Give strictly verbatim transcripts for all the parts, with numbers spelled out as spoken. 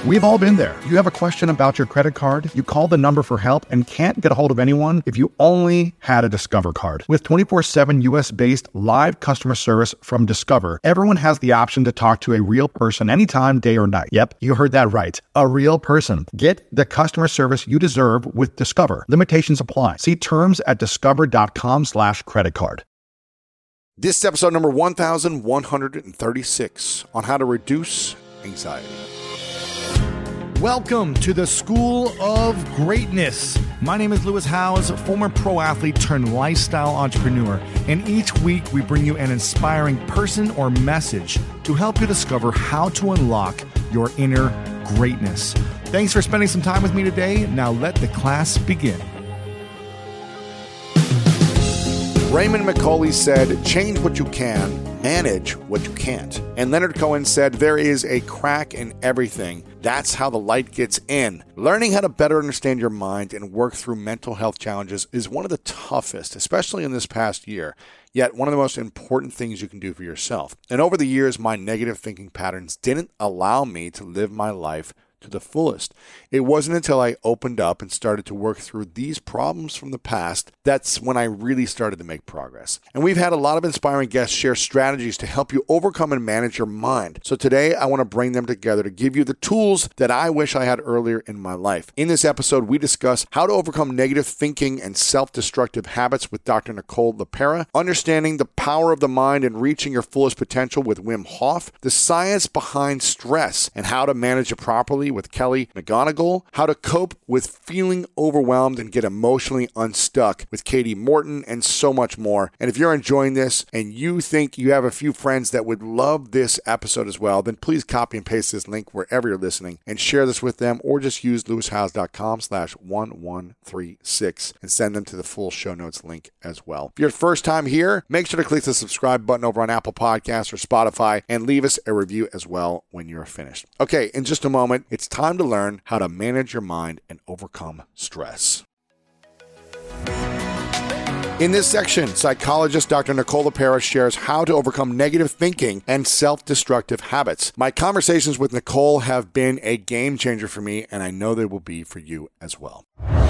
We've all been there. You have a question about your credit card, you call the number for help and can't get a hold of anyone if you only had a Discover card. With twenty-four seven U S-based live customer service from Discover, everyone has the option to talk to a real person anytime, day or night. Yep, you heard that right. A real person. Get the customer service you deserve with Discover. Limitations apply. See terms at discover.com slash credit card. This is episode number one thousand one hundred thirty-six on how to reduce anxiety. Welcome to the School of Greatness. My name is Lewis Howes, former pro athlete turned lifestyle entrepreneur, and each week we bring you an inspiring person or message to help you discover how to unlock your inner greatness. Thanks for spending some time with me today. Now let the class begin. Raymond McCauley said, change what you can, manage what you can't. And Leonard Cohen said, there is a crack in everything. That's how the light gets in. Learning how to better understand your mind and work through mental health challenges is one of the toughest, especially in this past year, yet one of the most important things you can do for yourself. And over the years, my negative thinking patterns didn't allow me to live my life to the fullest. It wasn't until I opened up and started to work through these problems from the past that's when I really started to make progress. And we've had a lot of inspiring guests share strategies to help you overcome and manage your mind. So today I want to bring them together to give you the tools that I wish I had earlier in my life. In this episode, we discuss how to overcome negative thinking and self-destructive habits with Doctor Nicole LePera, understanding the power of the mind and reaching your fullest potential with Wim Hof, the science behind stress and how to manage it properly with Kelly McGonigal, how to cope with feeling overwhelmed and get emotionally unstuck with Katie Morton, and so much more. And if you're enjoying this and you think you have a few friends that would love this episode as well, then please copy and paste this link wherever you're listening and share this with them, or just use lewishowes.com slash 1136 and send them to the full show notes link as well. If you're first time here, make sure to click the subscribe button over on Apple Podcasts or Spotify and leave us a review as well when you're finished. Okay, in just a moment, it's time to learn how to manage your mind and overcome stress. In this section, psychologist Doctor Nicole LePera shares how to overcome negative thinking and self-destructive habits. My conversations with Nicole have been a game changer for me, and I know they will be for you as well.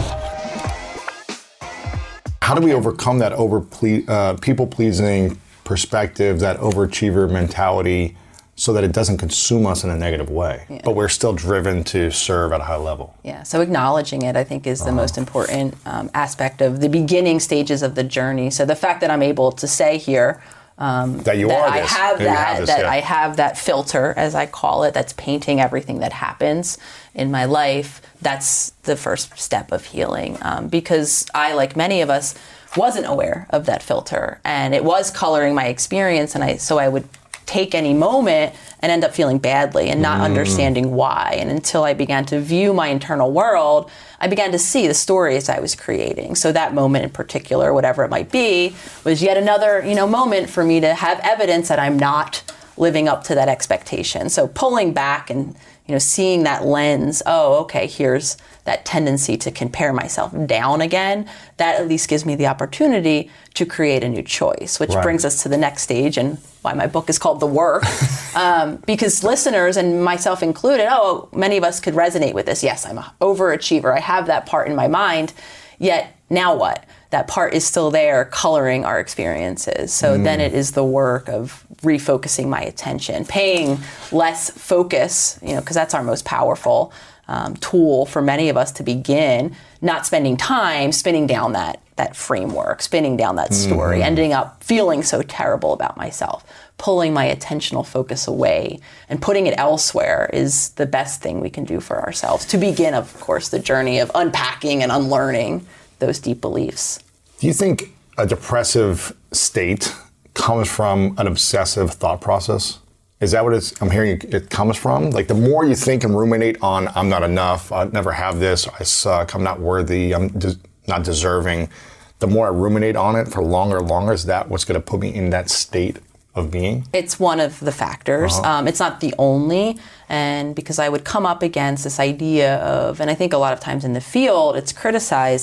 How do we overcome that over ple- uh, people-pleasing perspective, that overachiever mentality, so that it doesn't consume us in a negative way, yeah. but we're still driven to serve at a high level? Yeah, so acknowledging it, I think, is the uh-huh. most important um, aspect of the beginning stages of the journey. So the fact that I'm able to say here um, that you that are I this. have that, that, have this, that yeah. I have that filter, as I call it, that's painting everything that happens in my life, that's the first step of healing. Um, because I, like many of us, wasn't aware of that filter, and it was coloring my experience, and I so I would take any moment and end up feeling badly and not mm. understanding why. And until I began to view my internal world, I began to see the stories I was creating. So that moment in particular, whatever it might be, was yet another, you know, moment for me to have evidence that I'm not living up to that expectation. So pulling back and, you know, seeing that lens, oh, okay, here's that tendency to compare myself down again, that at least gives me the opportunity to create a new choice, which right. brings us to the next stage and why my book is called The Work. um, because listeners, and myself included, oh, many of us could resonate with this. Yes, I'm an overachiever. I have that part in my mind. Yet, now what? That part is still there coloring our experiences. So mm. then it is the work of refocusing my attention, paying less focus, you know, because that's our most powerful um, tool for many of us to begin, not spending time spinning down that that framework, spinning down that story, mm-hmm. ending up feeling so terrible about myself. Pulling my attentional focus away and putting it elsewhere is the best thing we can do for ourselves to begin, of course, the journey of unpacking and unlearning those deep beliefs. Do you think a depressive state comes from an obsessive thought process? Is that what it's, I'm hearing it comes from? Like the more you think and ruminate on, I'm not enough, I never have this, I suck, I'm not worthy, I'm de- not deserving, the more I ruminate on it for longer and longer, is that what's going to put me in that state of being? It's one of the factors. Uh-huh. Um, it's not the only. And because I would come up against this idea of, and I think a lot of times in the field, it's criticized,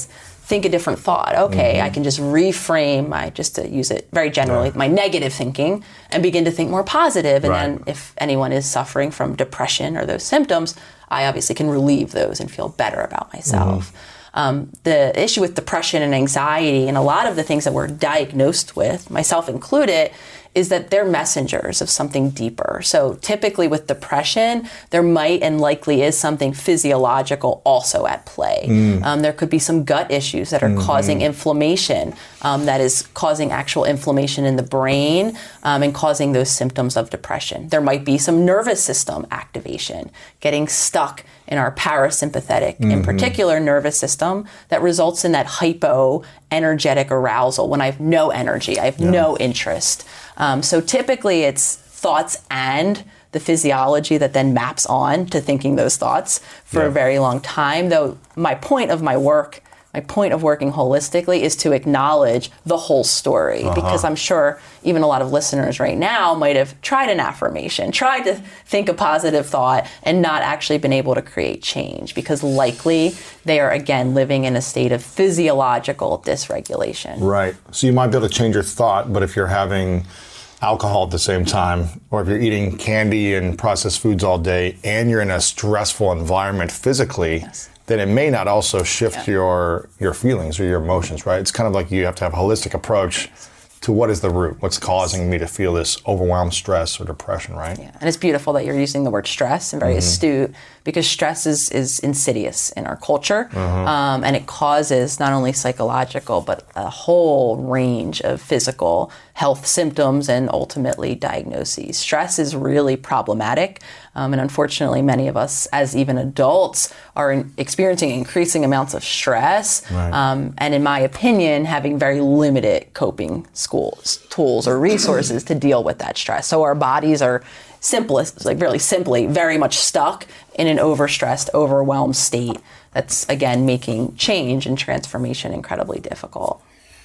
think a different thought. Okay, mm-hmm. I can just reframe my, just to use it very generally, yeah. my negative thinking and begin to think more positive. And right. then if anyone is suffering from depression or those symptoms, I obviously can relieve those and feel better about myself. Mm-hmm. Um, the issue with depression and anxiety and a lot of the things that we're diagnosed with, myself included, is that they're messengers of something deeper. So typically with depression, there might and likely is something physiological also at play. Mm. Um, there could be some gut issues that are mm-hmm. causing inflammation, um, that is causing actual inflammation in the brain um, and causing those symptoms of depression. There might be some nervous system activation, getting stuck in our parasympathetic, mm-hmm. in particular nervous system, that results in that hypo-energetic arousal when I have no energy, I have yeah. no interest. Um, so typically it's thoughts and the physiology that then maps on to thinking those thoughts for yeah. a very long time. Though my point of my work, my point of working holistically is to acknowledge the whole story uh-huh. because I'm sure even a lot of listeners right now might have tried an affirmation, tried to think a positive thought and not actually been able to create change because likely they are again living in a state of physiological dysregulation. Right. So you might be able to change your thought, but if you're having alcohol at the same time, or if you're eating candy and processed foods all day and you're in a stressful environment physically, yes. then it may not also shift yeah. your your feelings or your emotions, right? It's kind of like you have to have a holistic approach to what is the root, what's causing me to feel this overwhelmed stress or depression, right? Yeah, and it's beautiful that you're using the word stress and very mm-hmm. astute because stress is, is insidious in our culture mm-hmm. um, and it causes not only psychological but a whole range of physical health symptoms and ultimately diagnoses. Stress is really problematic um, and unfortunately many of us as even adults are in, experiencing increasing amounts of stress right. um, and in my opinion having very limited coping schools, tools or resources to deal with that stress. So our bodies are simplest, like really simply, very much stuck in an overstressed, overwhelmed state that's, again, making change and transformation incredibly difficult.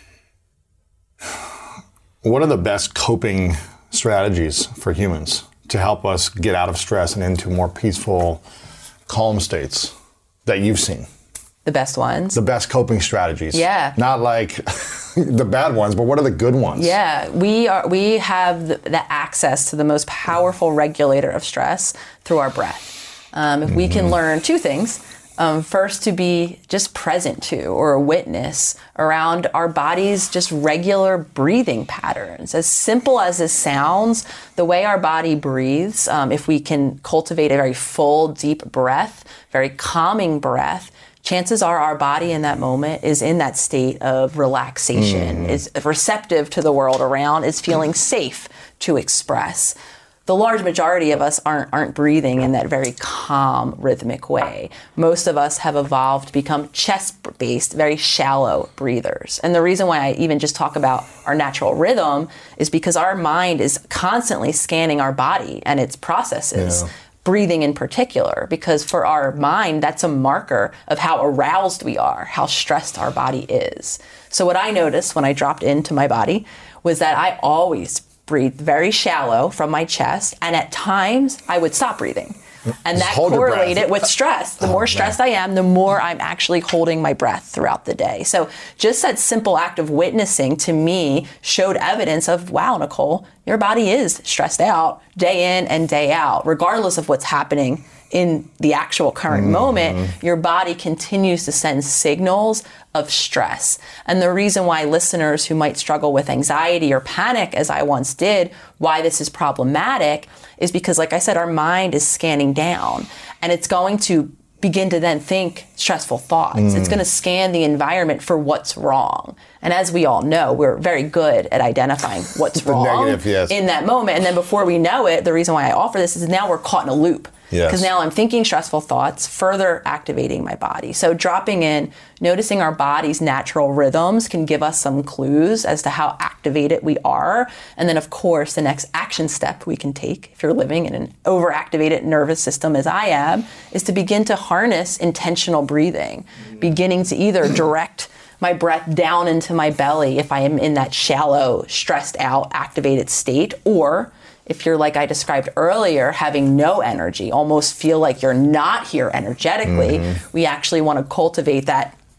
What are the best coping strategies for humans to help us get out of stress and into more peaceful, calm states that you've seen? The best ones? The best coping strategies. Yeah. Not like the bad ones, but what are the good ones? Yeah, we are. We have the, the access to the most powerful regulator of stress through our breath. Um, if mm-hmm. we can learn two things. Um, first, to be just present to or a witness around our body's just regular breathing patterns. As simple as this sounds, the way our body breathes, um, if we can cultivate a very full, deep breath, very calming breath, chances are our body in that moment is in that state of relaxation, mm. is receptive to the world around, is feeling safe to express. The large majority of us aren't aren't breathing in that very calm, rhythmic way. Most of us have evolved to become chest-based, very shallow breathers. And the reason why I even just talk about our natural rhythm is because our mind is constantly scanning our body and its processes. Yeah. Breathing in particular, because for our mind, that's a marker of how aroused we are, how stressed our body is. So what I noticed when I dropped into my body was that I always breathed very shallow from my chest, and at times I would stop breathing. And that correlated with stress. The oh, more stressed man. I am, the more I'm actually holding my breath throughout the day. So just that simple act of witnessing to me showed evidence of, wow, Nicole, your body is stressed out day in and day out, regardless of what's happening in the actual current mm-hmm. moment. Your body continues to send signals of stress. And the reason why listeners who might struggle with anxiety or panic, as I once did, why this is problematic is because, like I said, our mind is scanning down and it's going to begin to then think stressful thoughts. Mm. It's going to scan the environment for what's wrong. And as we all know, we're very good at identifying what's wrong negative, yes. in that moment. And then before we know it, the reason why I offer this is now we're caught in a loop. Because yes. now I'm thinking stressful thoughts, further activating my body. So dropping in, noticing our body's natural rhythms can give us some clues as to how activated we are. And then, of course, the next action step we can take, if you're living in an overactivated nervous system as I am, is to begin to harness intentional breathing, beginning to either direct my breath down into my belly if I am in that shallow, stressed out, activated state, or if you're, like I described earlier, having no energy, almost feel like you're not here energetically, mm-hmm. we actually want to cultivate that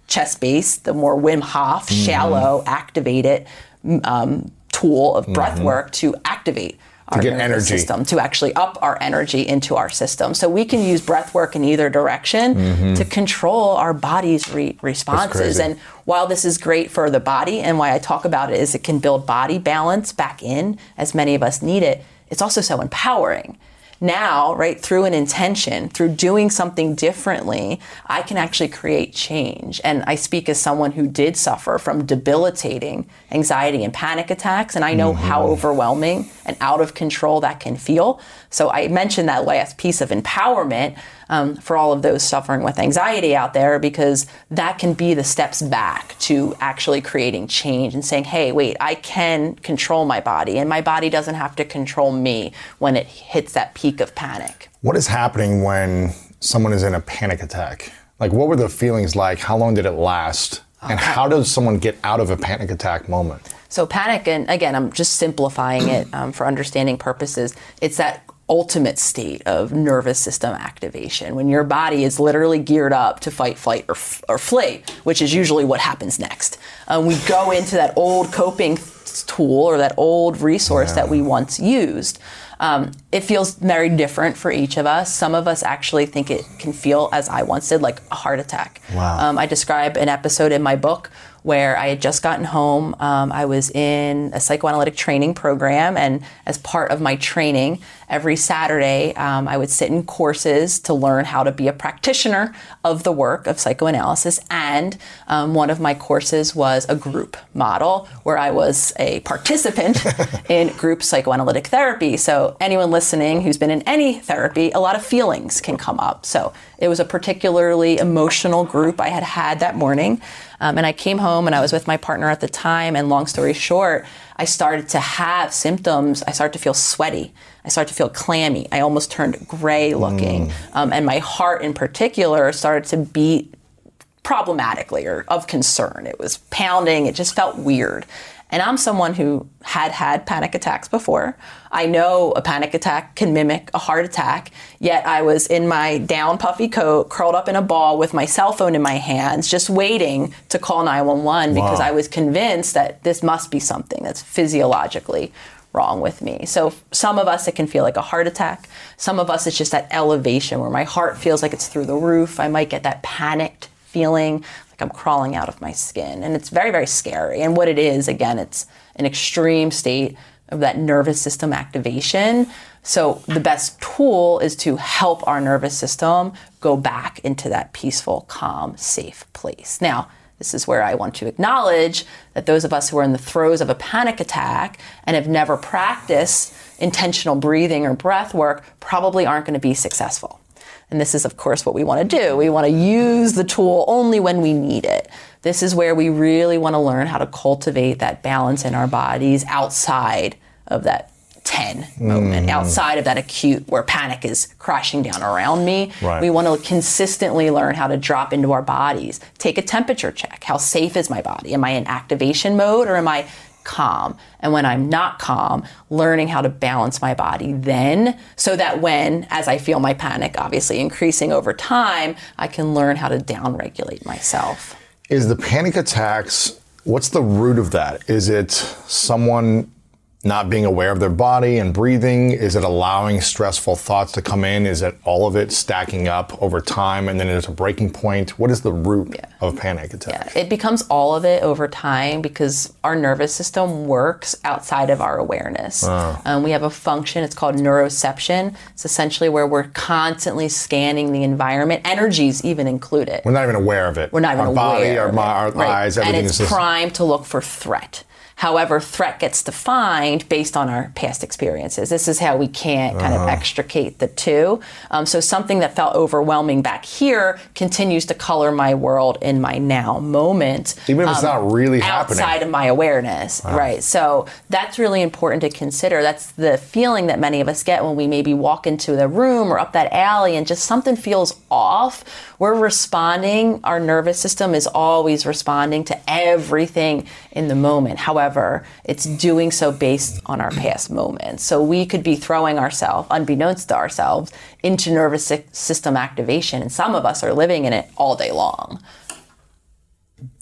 chest-based, the more Wim Hof, mm-hmm. shallow, activated um, tool of breath mm-hmm. work to activate our to get nervous energy. system, to actually up our energy into our system. So we can use breath work in either direction mm-hmm. to control our body's re- responses. And while this is great for the body, and why I talk about it is it can build body balance back in, as many of us need it, it's also so empowering. Now, right, through an intention, through doing something differently, I can actually create change. And I speak as someone who did suffer from debilitating anxiety and panic attacks, and I know mm-hmm. how overwhelming and out of control that can feel. So I mentioned that last piece of empowerment um, for all of those suffering with anxiety out there, because that can be the steps back to actually creating change and saying, hey, wait, I can control my body, and my body doesn't have to control me when it hits that peak of panic. What is happening when someone is in a panic attack? Like, what were the feelings like? How long did it last? And okay. how does someone get out of a panic attack moment? So panic, and again, I'm just simplifying it um, for understanding purposes. It's that ultimate state of nervous system activation when your body is literally geared up to fight, flight, or, f- or flee, which is usually what happens next. Um, we go into that old coping tool or that old resource yeah. that we once used. Um, it feels very different for each of us. Some of us actually think it can feel, as I once did, like a heart attack. Wow. Um, I describe an episode in my book where I had just gotten home. Um, I was in a psychoanalytic training program, and as part of my training, every Saturday um, I would sit in courses to learn how to be a practitioner of the work of psychoanalysis, and um, one of my courses was a group model where I was a participant in group psychoanalytic therapy. So anyone listening who's been in any therapy, a lot of feelings can come up. So it was a particularly emotional group I had had that morning. Um, and I came home and I was with my partner at the time, and long story short, I started to have symptoms. I started to feel sweaty. I started to feel clammy. I almost turned gray looking. Mm. Um, and my heart in particular started to beat problematically or of concern. It was pounding. It just felt weird. And I'm someone who had had panic attacks before. I know a panic attack can mimic a heart attack, yet I was in my down puffy coat, curled up in a ball with my cell phone in my hands, just waiting to call nine one one wow. because I was convinced that this must be something that's physiologically wrong with me. So some of us, it can feel like a heart attack. Some of us, it's just that elevation where my heart feels like it's through the roof. I might get that panicked feeling like I'm crawling out of my skin. And it's very, very scary. And what it is, again, it's an extreme state of that nervous system activation. So the best tool is to help our nervous system go back into that peaceful, calm, safe place. Now, this is where I want to acknowledge that those of us who are in the throes of a panic attack and have never practiced intentional breathing or breath work probably aren't going to be successful. And this is, of course, what we want to do. We want to use the tool only when we need it. This is where we really want to learn how to cultivate that balance in our bodies outside of that ten moment, mm. outside of that acute where panic is crashing down around me. Right. We want to consistently learn how to drop into our bodies. Take a temperature check. How safe is my body? Am I in activation mode or am I calm? And when I'm not calm, learning how to balance my body then, so that when, as I feel my panic obviously increasing over time, I can learn how to downregulate myself. Is the panic attacks, what's the root of that? Is it someone not being aware of their body and breathing? Is it allowing stressful thoughts to come in? Is it all of it stacking up over time and then there's a breaking point? What is the root yeah. of panic attacks? Yeah, it becomes all of it over time because our nervous system works outside of our awareness. Oh. Um, we have a function, it's called neuroception. It's essentially where we're constantly scanning the environment, energies even included. We're not even aware of it. We're not even our aware body, our, our right. eyes, everything and it's is just primed to look for threat. However, threat gets defined based on our past experiences. This is how we can't kind uh-huh. of extricate the two. Um, so something that felt overwhelming back here continues to color my world in my now moment. Even if it's um, not really happening. Outside of my awareness, wow. right? So that's really important to consider. That's the feeling that many of us get when we maybe walk into the room or up that alley and just something feels off. We're responding, our nervous system is always responding to everything in the moment. However, it's doing so based on our past moments. So we could be throwing ourselves, unbeknownst to ourselves, into nervous system activation, and some of us are living in it all day long.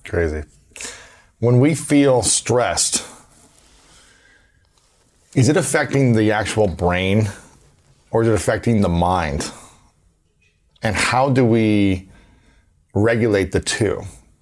Crazy. When we feel stressed, is it affecting the actual brain or is it affecting the mind? And how do we regulate the two?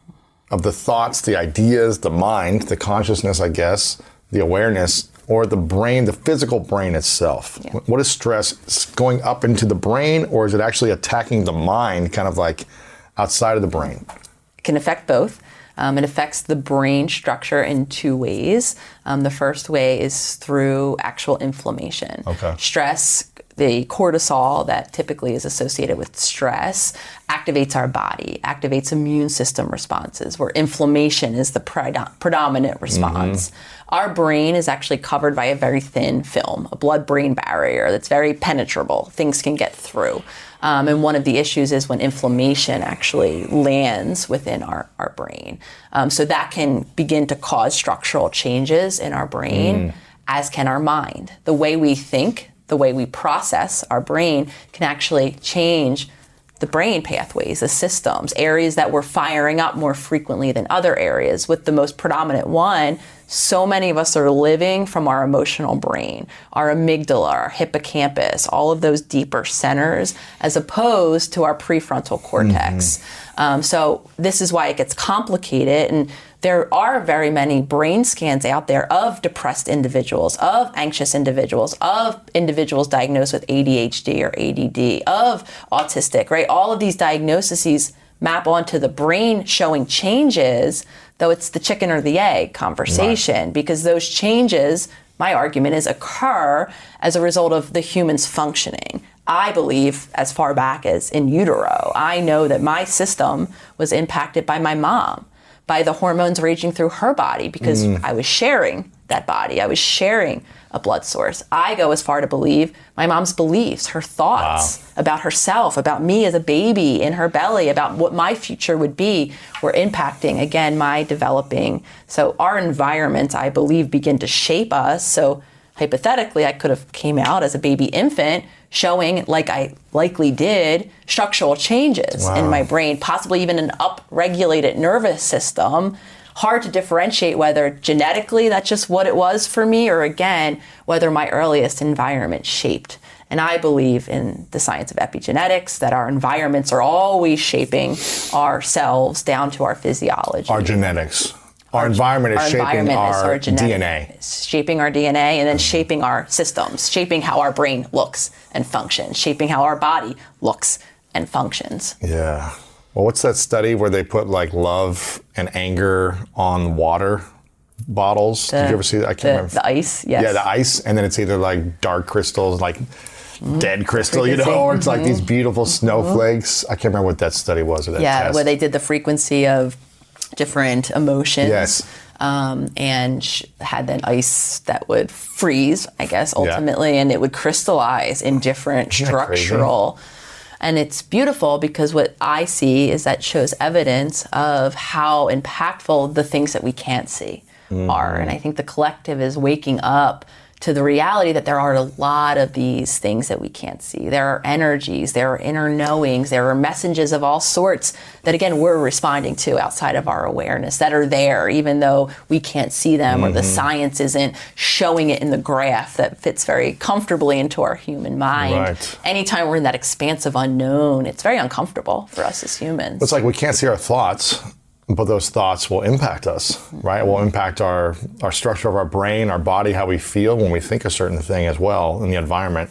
Of the thoughts, the ideas, the mind, the consciousness, I guess, the awareness, or the brain, the physical brain itself? Yeah. What is stress? Going up into the brain, or is it actually attacking the mind, kind of like outside of the brain? It can affect both. Um, it affects the brain structure in two ways. Um, the first way is through actual inflammation. Okay. Stress, the cortisol that typically is associated with stress, activates our body, activates immune system responses, where inflammation is the predom- predominant response. Mm-hmm. Our brain is actually covered by a very thin film, a blood-brain barrier that's very penetrable. Things can get through. Um, and one of the issues is when inflammation actually lands within our, our brain. Um, so that can begin to cause structural changes in our brain, mm. as can our mind. The way we think, the way we process our brain can actually change the brain pathways, the systems, areas that we're firing up more frequently than other areas, with the most predominant one. So many of us are living from our emotional brain, our amygdala, our hippocampus, all of those deeper centers, as opposed to our prefrontal cortex. Mm-hmm. Um, so this is why it gets complicated. And there are very many brain scans out there of depressed individuals, of anxious individuals, of individuals diagnosed with A D H D or A D D, of autistic, right? All of these diagnoses map onto the brain showing changes, though it's the chicken or the egg conversation, right. Because those changes, my argument is, occur as a result of the human's functioning. I believe as far back as in utero. I know that my system was impacted by my mom, by the hormones raging through her body, because mm. I was sharing that body. I was sharing a blood source. I go as far to believe my mom's beliefs, her thoughts wow. about herself, about me as a baby in her belly, about what my future would be, were impacting, again, my developing. So our environments, I believe, begin to shape us. So hypothetically, I could have came out as a baby infant showing, like I likely did, structural changes wow. in my brain, possibly even an upregulated nervous system. Hard to differentiate whether genetically that's just what it was for me, or again, whether my earliest environment shaped. And I believe in the science of epigenetics, that our environments are always shaping ourselves down to our physiology. Our genetics. Our, our environment is our shaping environment our, is our genetic, D N A. It's shaping our D N A, and then shaping our systems, shaping how our brain looks and functions, shaping how our body looks and functions. Yeah. Well, what's that study where they put like love and anger on water bottles? The, Did you ever see that? I can't the, remember. The ice, yes. Yeah, the ice, and then it's either like dark crystals, like mm-hmm. dead crystal, you know, or it's mm-hmm. like these beautiful snowflakes. Mm-hmm. I can't remember what that study was, or that yeah, test. Where they did the frequency of different emotions. Yes. Um, and sh- had then ice that would freeze, I guess, ultimately, yeah. and it would crystallize in different Isn't structural. And it's beautiful because what I see is that shows evidence of how impactful the things that we can't see mm-hmm. are. And I think the collective is waking up to the reality that there are a lot of these things that we can't see. There are energies, there are inner knowings, there are messages of all sorts that, again, we're responding to outside of our awareness, that are there, even though we can't see them mm-hmm. or the science isn't showing it in the graph that fits very comfortably into our human mind. Right. Anytime we're in that expansive unknown, it's very uncomfortable for us as humans. It's like we can't see our thoughts, but those thoughts will impact us, right? It will impact our, our structure of our brain, our body, how we feel when we think a certain thing as well in the environment.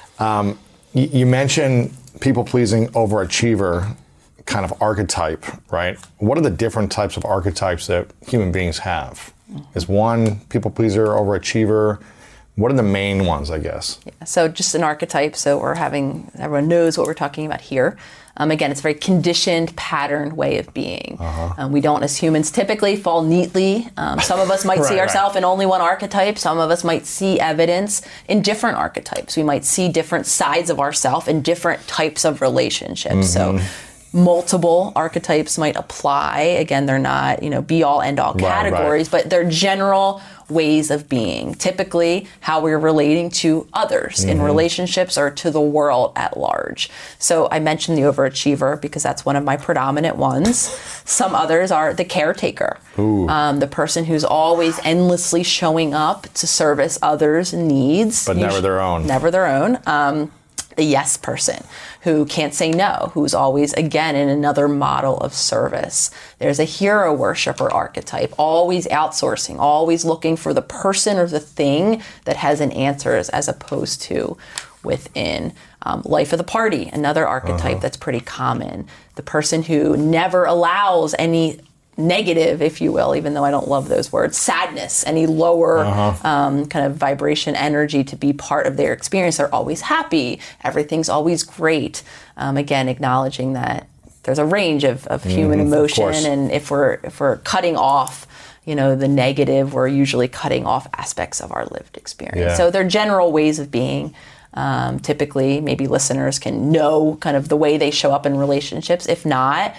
Um, you, you mentioned people-pleasing overachiever kind of archetype, right? What are the different types of archetypes that human beings have? Is one people-pleaser, overachiever? What are the main ones, I guess? Yeah, so just an archetype, so we're having, everyone knows what we're talking about here. Um, again, it's a very conditioned, patterned way of being. Uh-huh. Um, we don't, as humans, typically fall neatly. Um, some of us might right, see ourselves right. in only one archetype. Some of us might see evidence in different archetypes. We might see different sides of ourselves in different types of relationships. Mm-hmm. So multiple archetypes might apply. Again, they're not, you know, be-all, end-all categories, right, right. but they're general ways of being, typically how we're relating to others mm-hmm. in relationships or to the world at large. So I mentioned the overachiever because that's one of my predominant ones. Some others are the caretaker, um, the person who's always endlessly showing up to service others' needs. But never their own. Never their own. Um, the yes person who can't say no, who's always, again, in another model of service. There's a hero worshiper archetype, always outsourcing, always looking for the person or the thing that has an answer as opposed to within. Um, life of the party, another archetype uh-huh. that's pretty common. The person who never allows any negative, if you will, even though I don't love those words, sadness, any lower uh-huh. um, kind of vibration energy to be part of their experience. They're always happy. Everything's always great. Um, again, acknowledging that there's a range of, of human mm-hmm, emotion. Of and if we're if we're cutting off, you know, the negative, we're usually cutting off aspects of our lived experience. Yeah. So they're general ways of being. Um, typically, maybe listeners can know kind of the way they show up in relationships. If not,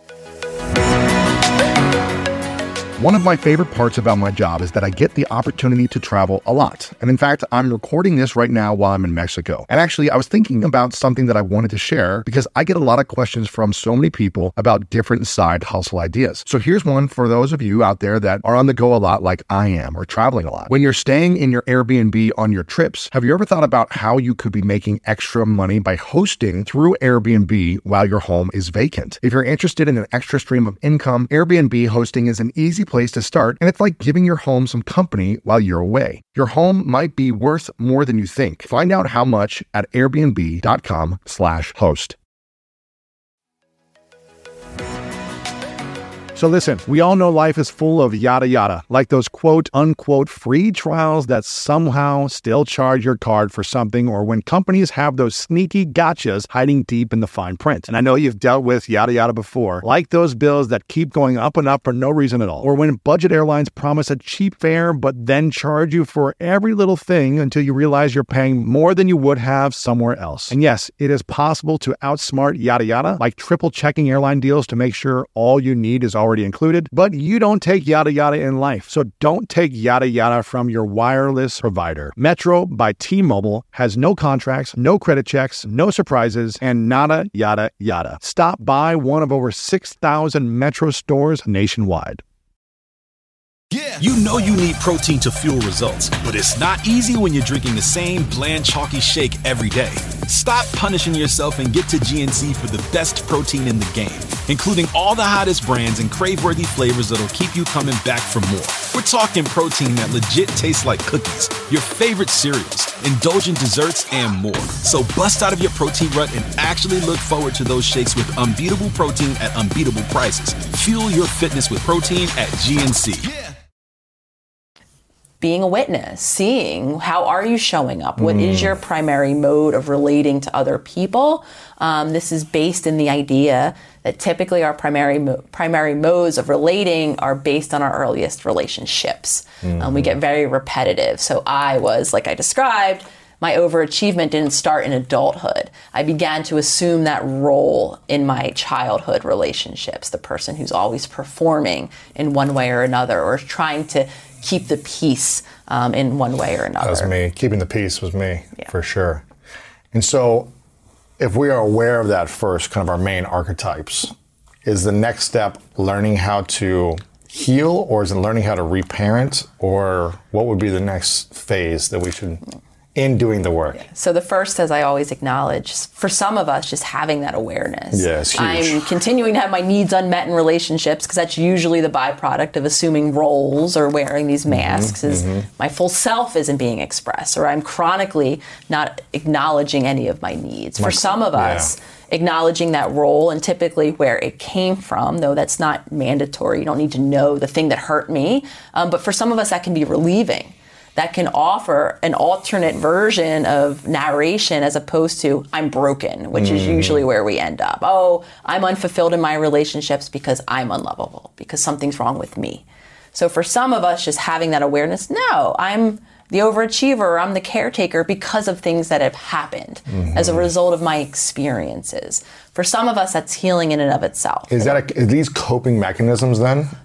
one of my favorite parts about my job is that I get the opportunity to travel a lot. And in fact, I'm recording this right now while I'm in Mexico. And actually, I was thinking about something that I wanted to share because I get a lot of questions from so many people about different side hustle ideas. So here's one for those of you out there that are on the go a lot like I am or traveling a lot. When you're staying in your Airbnb on your trips, have you ever thought about how you could be making extra money by hosting through Airbnb while your home is vacant? If you're interested in an extra stream of income, Airbnb hosting is an easy place to start, and it's like giving your home some company while you're away. Your home might be worth more than you think. Find out how much at airbnb.com slash host. So listen, we all know life is full of yada yada, like those quote unquote free trials that somehow still charge your card for something, or when companies have those sneaky gotchas hiding deep in the fine print. And I know you've dealt with yada yada before, like those bills that keep going up and up for no reason at all, or when budget airlines promise a cheap fare but then charge you for every little thing until you realize you're paying more than you would have somewhere else. And yes, it is possible to outsmart yada yada, like triple checking airline deals to make sure all you need is already included, but you don't take yada yada in life. So don't take yada yada from your wireless provider. Metro by T-Mobile has no contracts, no credit checks, no surprises, and nada yada yada. Stop by one of over six thousand Metro stores nationwide. Yeah. You know you need protein to fuel results, but it's not easy when you're drinking the same bland, chalky shake every day. Stop punishing yourself and get to G N C for the best protein in the game, including all the hottest brands and crave-worthy flavors that'll keep you coming back for more. We're talking protein that legit tastes like cookies, your favorite cereals, indulgent desserts, and more. So bust out of your protein rut and actually look forward to those shakes with unbeatable protein at unbeatable prices. Fuel your fitness with protein at G N C. Yeah. Being a witness, seeing how are you showing up? What mm. is your primary mode of relating to other people? Um, this is based in the idea that typically our primary mo- primary modes of relating are based on our earliest relationships. Mm. Um, we get very repetitive. So I was, like I described, my overachievement didn't start in adulthood. I began to assume that role in my childhood relationships, the person who's always performing in one way or another, or trying to keep the peace um, in one way or another. That was me. Keeping the peace was me, yeah. for sure. And so if we are aware of that first, kind of our main archetypes, is the next step learning how to heal, or is it learning how to reparent, or what would be the next phase that we should... in doing the work? Yeah. So the first, as I always acknowledge, for some of us, just having that awareness. Yeah, it's huge. I'm continuing to have my needs unmet in relationships because that's usually the byproduct of assuming roles or wearing these masks. Mm-hmm, is mm-hmm. my full self isn't being expressed, or I'm chronically not acknowledging any of my needs. My, for some of us, yeah. acknowledging that role and typically where it came from, though that's not mandatory. You don't need to know the thing that hurt me. Um, but for some of us, that can be relieving. That can offer an alternate version of narration as opposed to I'm broken, which mm. is usually where we end up. Oh, I'm unfulfilled in my relationships because I'm unlovable, because something's wrong with me. So for some of us, just having that awareness, no, I'm the overachiever, I'm the caretaker because of things that have happened mm-hmm. as a result of my experiences. For some of us, that's healing in and of itself. Is that a, is these coping mechanisms then?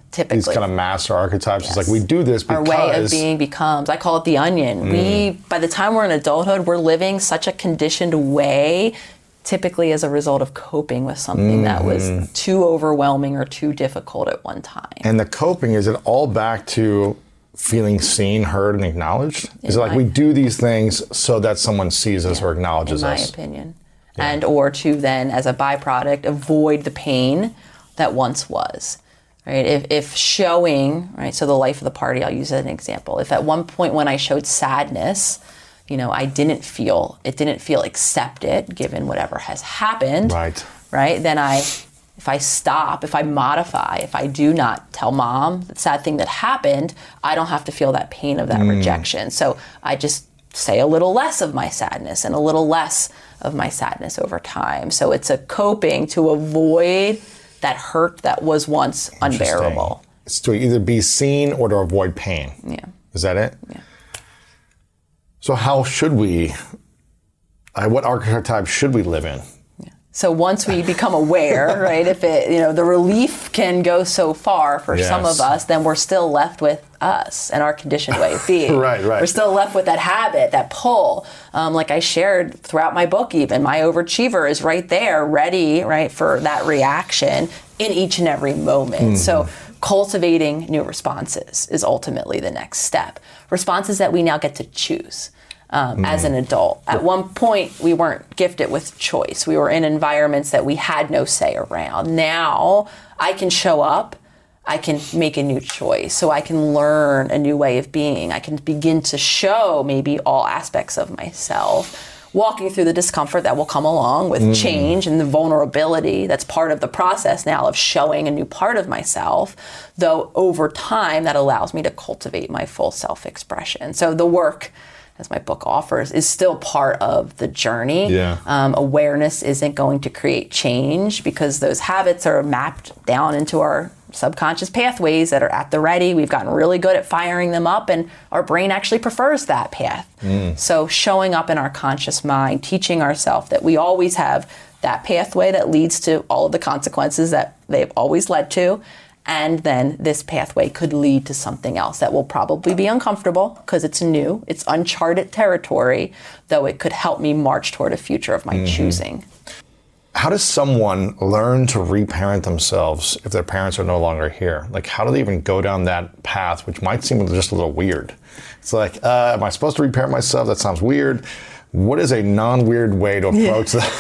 Typically. These kind of master archetypes. Yes. It's like we do this because... Our way of being becomes, I call it the onion. Mm. We, by the time we're in adulthood, we're living such a conditioned way, typically as a result of coping with something mm. that was too overwhelming or too difficult at one time. And the coping, is it all back to feeling seen, heard, and acknowledged? In is it like my, we do these things so that someone sees us yeah, or acknowledges us? In my opinion. Yeah. And or to then, as a byproduct, avoid the pain that once was. Right? If, if showing, right, so the life of the party, I'll use as an example. If at one point when I showed sadness, you know, I didn't feel, it didn't feel accepted given whatever has happened, right? Right? Then I, if I stop, if I modify, if I do not tell mom the sad thing that happened, I don't have to feel that pain of that mm. rejection. So I just say a little less of my sadness and a little less of my sadness over time. So it's a coping to avoid that hurt that was once unbearable. It's to either be seen or to avoid pain. Yeah. Is that it? Yeah. So how should we, uh, what archetype should we live in? Yeah. So once we become aware, right, if it, you know, the relief can go so far for yes. some of us, then we're still left with us and our conditioned way of being. right, right. We're still left with that habit, that pull. Um, like I shared throughout my book even, my overachiever is right there, ready, right, for that reaction in each and every moment. Mm. So cultivating new responses is ultimately the next step. Responses that we now get to choose. Um, mm. As an adult. At one point, we weren't gifted with choice. We were in environments that we had no say around. Now, I can show up, I can make a new choice. So I can learn a new way of being. I can begin to show maybe all aspects of myself, walking through the discomfort that will come along with mm. change and the vulnerability that's part of the process now of showing a new part of myself, though over time that allows me to cultivate my full self-expression. So the work, as my book offers, is still part of the journey. Yeah. Um, awareness isn't going to create change because those habits are mapped down into our subconscious pathways that are at the ready. We've gotten really good at firing them up, and our brain actually prefers that path. Mm. So showing up in our conscious mind, teaching ourselves that we always have that pathway that leads to all of the consequences that they've always led to. And then this pathway could lead to something else that will probably be uncomfortable because it's new, it's uncharted territory, though it could help me march toward a future of my mm-hmm. choosing. How does someone learn to reparent themselves if their parents are no longer here? Like, how do they even go down that path, which might seem just a little weird? It's like, uh, am I supposed to reparent myself? That sounds weird. What is a non-weird way to approach yeah.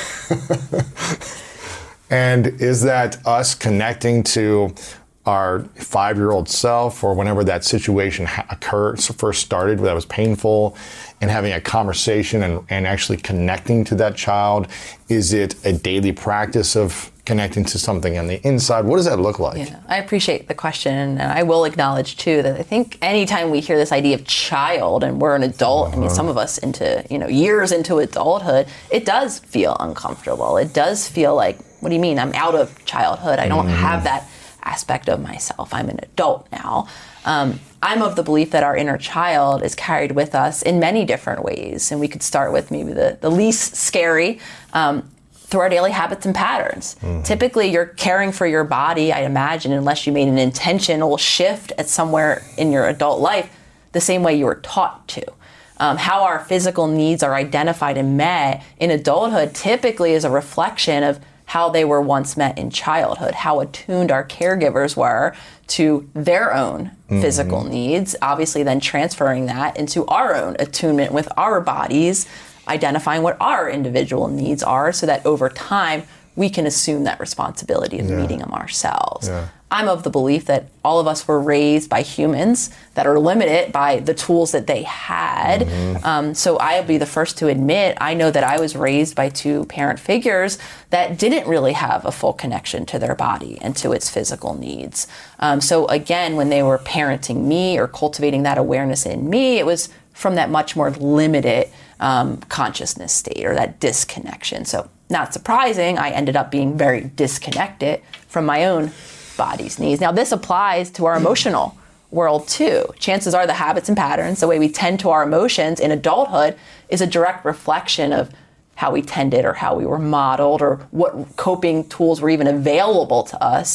that? And is that us connecting to our five-year-old self, or whenever that situation ha- occurred, first started, that was painful, and having a conversation and, and actually connecting to that child? Is it a daily practice of connecting to something on the inside? What does that look like? Yeah, I appreciate the question, and I will acknowledge too that I think anytime we hear this idea of child and we're an adult, uh-huh. I mean, some of us into, you know, years into adulthood, it does feel uncomfortable. It does feel like, what do you mean? I'm out of childhood. I don't mm. have that aspect of myself. I'm an adult now. Um, I'm of the belief that our inner child is carried with us in many different ways. And we could start with maybe the, the least scary, um, through our daily habits and patterns. Mm-hmm. Typically, you're caring for your body, I imagine, unless you made an intentional shift at somewhere in your adult life, the same way you were taught to. Um, how our physical needs are identified and met in adulthood typically is a reflection of how they were once met in childhood, how attuned our caregivers were to their own mm-hmm. physical needs, obviously then transferring that into our own attunement with our bodies, identifying what our individual needs are so that over time we can assume that responsibility of yeah. meeting them ourselves. Yeah. I'm of the belief that all of us were raised by humans that are limited by the tools that they had. Mm-hmm. Um, so I'll be the first to admit, I know that I was raised by two parent figures that didn't really have a full connection to their body and to its physical needs. Um, so again, when they were parenting me or cultivating that awareness in me, it was from that much more limited um, consciousness state or that disconnection. So not surprising, I ended up being very disconnected from my own body's needs. Now, this applies to our emotional world too. Chances are the habits and patterns, the way we tend to our emotions in adulthood, is a direct reflection of how we tended or how we were modeled or what coping tools were even available to us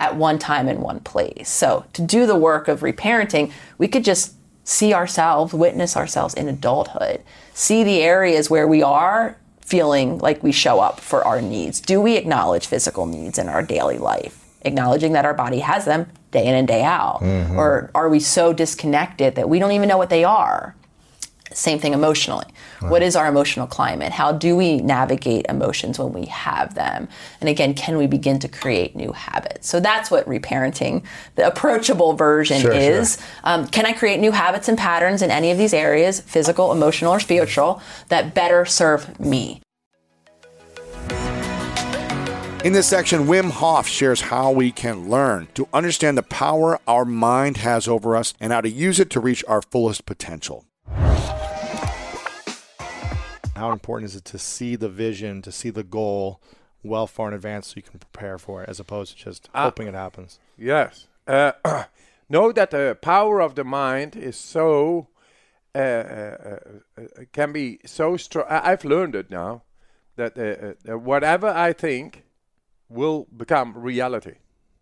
at one time in one place. So to do the work of reparenting, we could just see ourselves, witness ourselves in adulthood, see the areas where we are feeling like we show up for our needs. Do we acknowledge physical needs in our daily life, acknowledging that our body has them day in and day out? Mm-hmm. Or are we so disconnected that we don't even know what they are? Same thing emotionally. Right. What is our emotional climate? How do we navigate emotions when we have them? And again, can we begin to create new habits? So that's what reparenting, the approachable version sure, is. Sure. Um, can I create new habits and patterns in any of these areas, physical, emotional, or spiritual, that better serve me? In this section, Wim Hof shares how we can learn to understand the power our mind has over us and how to use it to reach our fullest potential. How important is it to see the vision, to see the goal well far in advance so you can prepare for it, as opposed to just uh, hoping it happens? Yes. Uh, know that the power of the mind is so, uh, uh, uh, can be so strong. I've learned it now, that uh, uh, whatever I think will become reality.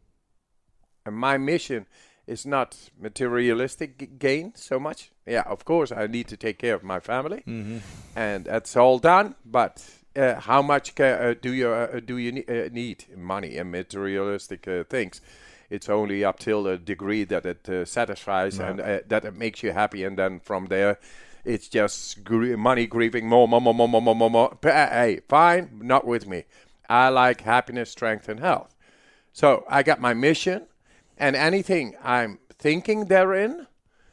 And my mission is not materialistic gain so much. Yeah, of course, I need to take care of my family, mm-hmm. and that's all done. But uh, how much ca- uh, do you uh, do you ne- uh, need money and materialistic uh, things? It's only up till the degree that it uh, satisfies right. and uh, that it makes you happy, and then from there, it's just gr- money grieving more, more, more, more, more, more, more, more. Hey, fine, not with me. I like happiness, strength, and health. So I got my mission, and anything I'm thinking therein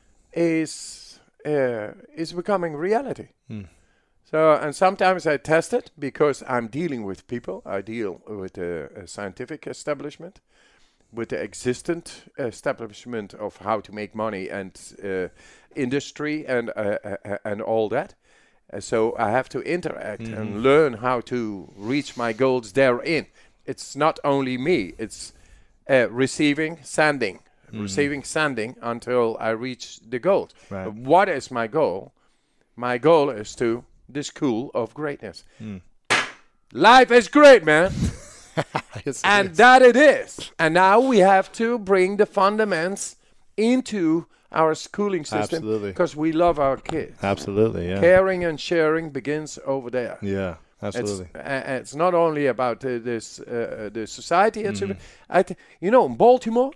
is uh, is becoming reality. Hmm. So, and sometimes I test it because I'm dealing with people. I deal with the uh, scientific establishment, with the existent establishment of how to make money and uh, industry and uh, uh, and all that. Uh, so I have to interact mm-hmm. and learn how to reach my goals therein. It's not only me. It's uh, receiving, sending, mm-hmm. receiving, sending until I reach the goal. Right. What is my goal? My goal is to the school of greatness. Mm. Life is great, man. Yes, and is. That it is. And now we have to bring the fundamentals into our schooling system. Absolutely. Because we love our kids. Absolutely, yeah. Caring and sharing begins over there. Yeah, absolutely. It's, uh, it's not only about uh, this uh, the society. And mm. I th- you know, in Baltimore,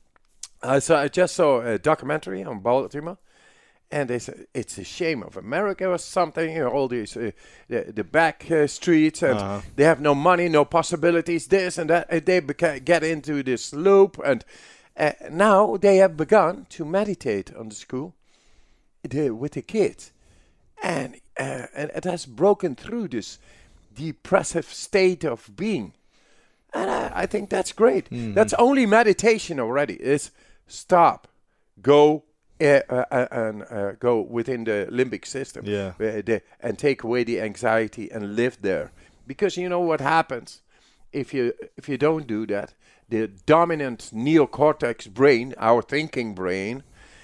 I, saw, I just saw a documentary on Baltimore. And they said, it's a shame of America or something, you know, all these, uh, the, the back uh, streets, and uh-huh. they have no money, no possibilities, this and that. And they beca- get into this loop, and uh, now they have begun to meditate on the school the, with the kids. And, uh, and it has broken through this depressive state of being. And I, I think that's great. Mm-hmm. That's only meditation already, is stop, go, Uh, uh, and uh, go within the limbic system yeah. uh, the, and take away the anxiety and live there. Because you know what happens if you if you don't do that? The dominant neocortex brain, our thinking brain,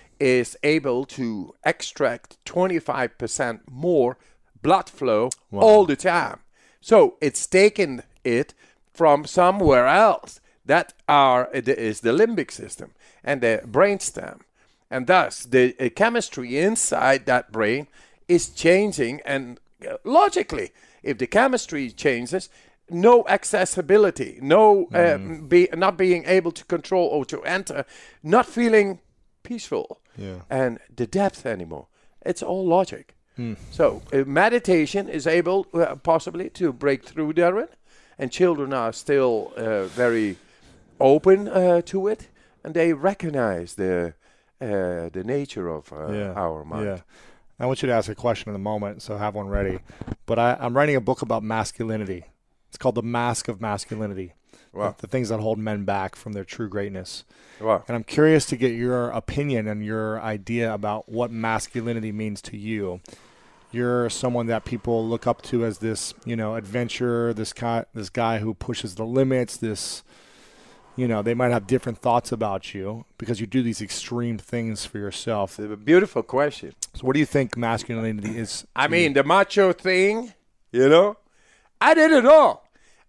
is able to extract twenty-five percent more blood flow wow. all the time. So it's taken it from somewhere else. That are is the limbic system and the brainstem. And thus, the uh, chemistry inside that brain is changing. And uh, logically, if the chemistry changes, no accessibility, no uh, mm. be, not being able to control or to enter, not feeling peaceful, yeah. and the depth anymore. It's all logic. Mm. So uh, meditation is able uh, possibly to break through therein. And children are still uh, very open uh, to it. And they recognize the... Uh, the nature of uh, yeah. our mind. Yeah. I want you to ask a question in a moment, so have one ready. But I, I'm writing a book about masculinity. It's called The Mask of Masculinity. Wow. The, the things that hold men back from their true greatness. Wow. And I'm curious to get your opinion and your idea about what masculinity means to you. You're someone that people look up to as this, you know, adventurer, this guy, this guy who pushes the limits, this... You know, they might have different thoughts about you because you do these extreme things for yourself. It's a beautiful question. So what do you think masculinity is? I mean, you? The macho thing, you know, I did it all.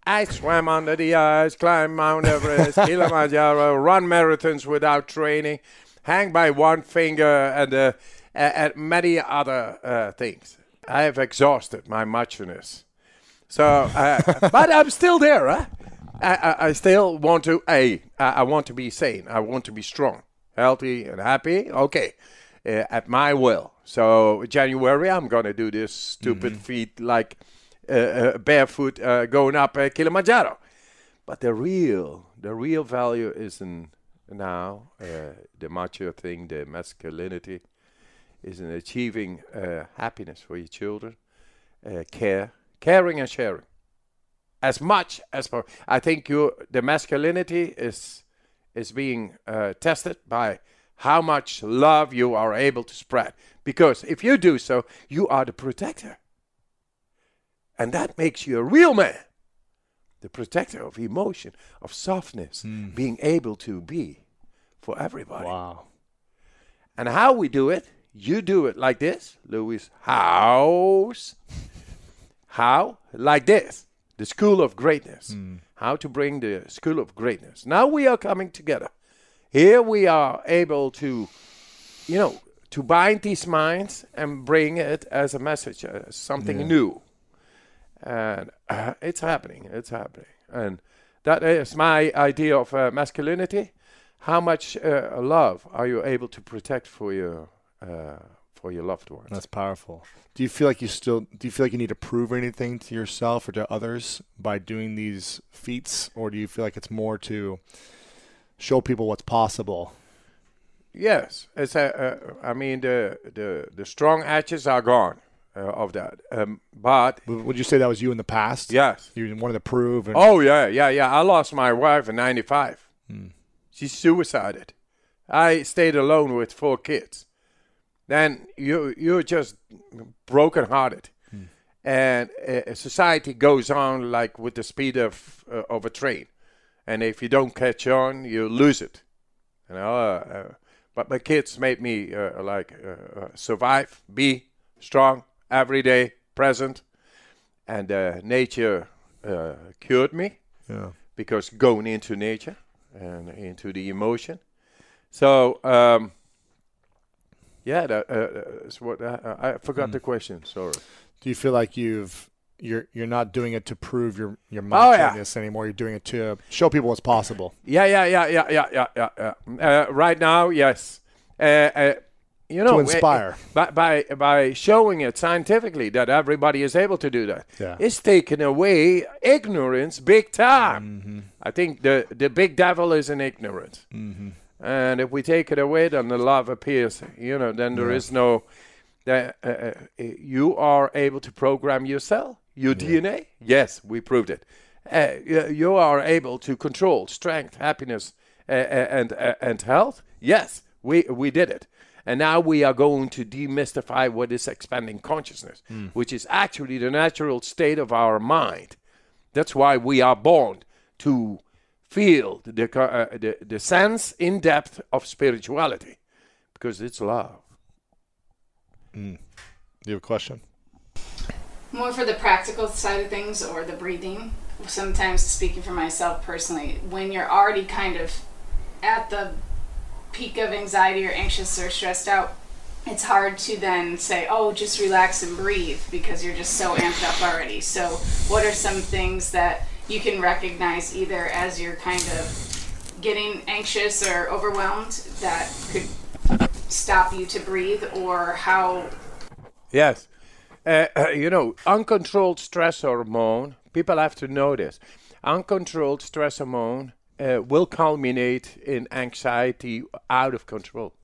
I swam under the ice, climbed Mount Everest, Kilimanjaro, run marathons without training, hang by one finger, and, uh, and many other uh, things. I have exhausted my machiness. So, uh, but I'm still there, huh? I, I, I still want to, a, I, I want to be sane. I want to be strong, healthy, and happy. Okay, uh, at my will. So January, I'm going to do this stupid mm-hmm. feat like uh, uh, barefoot uh, going up uh, Kilimanjaro. But the real, the real value is in now, uh, the macho thing, the masculinity, is in achieving uh, happiness for your children, uh, care, caring and sharing. As much as for, I think you, the masculinity is is being uh, tested by how much love you are able to spread. Because if you do so, you are the protector. And that makes you a real man. The protector of emotion, of softness, mm. being able to be for everybody. Wow. And how we do it, you do it like this, Louis House. How? Like this. The School of Greatness. Mm. How to bring the School of Greatness. Now we are coming together. Here we are able to, you know, to bind these minds and bring it as a message, as something yeah. new. And uh, it's happening. It's happening. And that is my idea of uh, masculinity. How much uh, love are you able to protect for your uh, for your loved ones? That's powerful. Do you feel like you still do you feel like you need to prove anything to yourself or to others by doing these feats, or do you feel like it's more to show people what's possible? Yes, it's a, uh, I mean the the the strong edges are gone uh, of that. Um, but would you say that was you in the past? Yes, you wanted to prove. And oh yeah, yeah, yeah. I lost my wife in ninety-five. Hmm. She suicided. I stayed alone with four kids. Then you you're just brokenhearted, hmm. and uh, society goes on like with the speed of uh, of a train, and if you don't catch on, you lose it. You know. Uh, uh, but my kids made me uh, like uh, survive, be strong every day, present, and uh, nature uh, cured me. Yeah. Because going into nature and into the emotion, so. Um, Yeah, that, uh, that's what uh, I forgot mm. the question. Sorry. Do you feel like you've you're you're not doing it to prove your your macho-ness oh, yeah. anymore? You're doing it to show people what's possible. Yeah, yeah, yeah, yeah, yeah, yeah, yeah. yeah. Uh, right now, yes. Uh, uh, you know, to inspire uh, by by by showing it scientifically that everybody is able to do that. Yeah. It's taken away ignorance big time. Mm-hmm. I think the the big devil is in ignorance. Mm-hmm. And if we take it away, then the love appears. You know, then there yeah. is no. Uh, uh, you are able to program yourself, your yeah. D N A. Yes, we proved it. Uh, you are able to control strength, happiness, uh, and uh, and health. Yes, we we did it. And now we are going to demystify what is expanding consciousness, mm. which is actually the natural state of our mind. That's why we are born to feel the, uh, the the sense in depth of spirituality, because it's love. Mm. You have a question? More for the practical side of things, or the breathing. Sometimes, speaking for myself personally, when you're already kind of at the peak of anxiety or anxious or stressed out, it's hard to then say, oh, just relax and breathe, because you're just so amped up already. So what are some things that you can recognize either as you're kind of getting anxious or overwhelmed that could stop you to breathe, or how? Yes. Uh, uh, you know, uncontrolled stress hormone, people have to know this. Uncontrolled stress hormone uh, will culminate in anxiety out of control.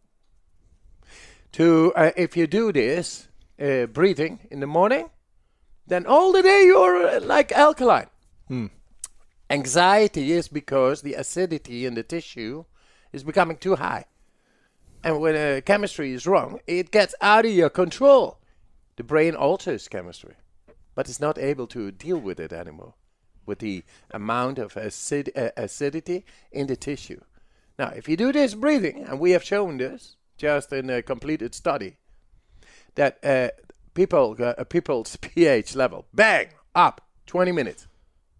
To uh, if you do this, uh, breathing in the morning, then all the day you're uh, like alkaline. Hmm. Anxiety is because the acidity in the tissue is becoming too high. And when uh, chemistry is wrong, it gets out of your control. The brain alters chemistry, but it's not able to deal with it anymore, with the amount of acid- uh, acidity in the tissue. Now, if you do this breathing, and we have shown this just in a completed study, that uh, people, uh, people's pH level, bang, up, twenty minutes.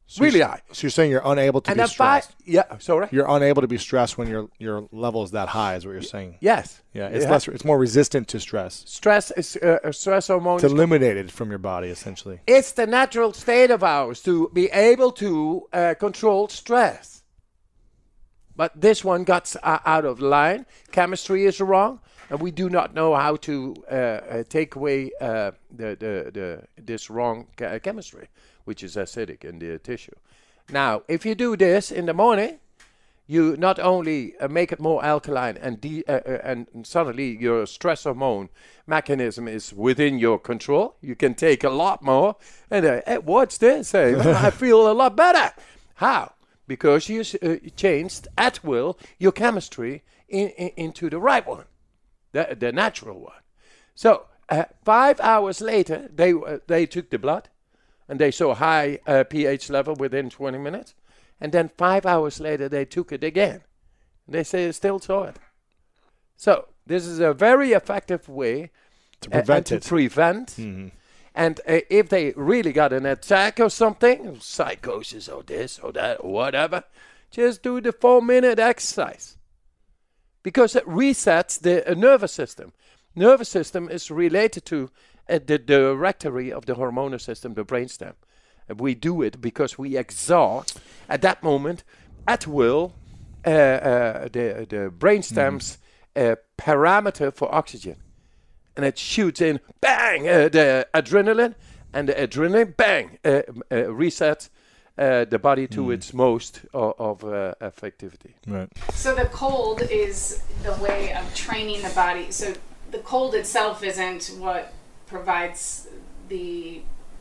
So really you're, high. So you're saying you're unable to And be then five, stressed. yeah, sorry. You're unable to be stressed when your your level is that high, is what you're saying. Yes. Yeah, it's Yeah. less. It's more resistant to stress. Stress is uh, a stress hormone. It's is- eliminated from your body, essentially. It's the natural state of ours to be able to uh, control stress. But this one got uh, out of line. Chemistry is wrong, and we do not know how to uh, uh, take away uh, the, the, the this wrong ca- chemistry, which is acidic in the tissue. Now, if you do this in the morning, you not only uh, make it more alkaline, and de- uh, uh, and suddenly your stress hormone mechanism is within your control. You can take a lot more. And uh, hey, what's this? Hey, I feel a lot better. How? Because you uh, changed at will your chemistry in, in, into the right one, the, the natural one. So uh, five hours later, they uh, they took the blood, and they saw high uh, pH level within twenty minutes. And then five hours later, they took it again. They say they still saw it. So this is a very effective way To uh, prevent uh, it. to prevent. Mm-hmm. And uh, if they really got an attack or something, psychosis or this or that or whatever, just do the four-minute exercise. Because it resets the uh, nervous system. Nervous system is related to uh, the directory of the hormonal system, the brainstem. And we do it because we exhaust, at that moment, at will, uh, uh, the, the brainstem's uh, parameter for oxygen. And it shoots in, bang, uh, the adrenaline, and the adrenaline, bang, uh, uh, resets uh, the body to its most of, of uh, effectivity. Right. So the cold is the way of training the body. So the cold itself isn't what provides the...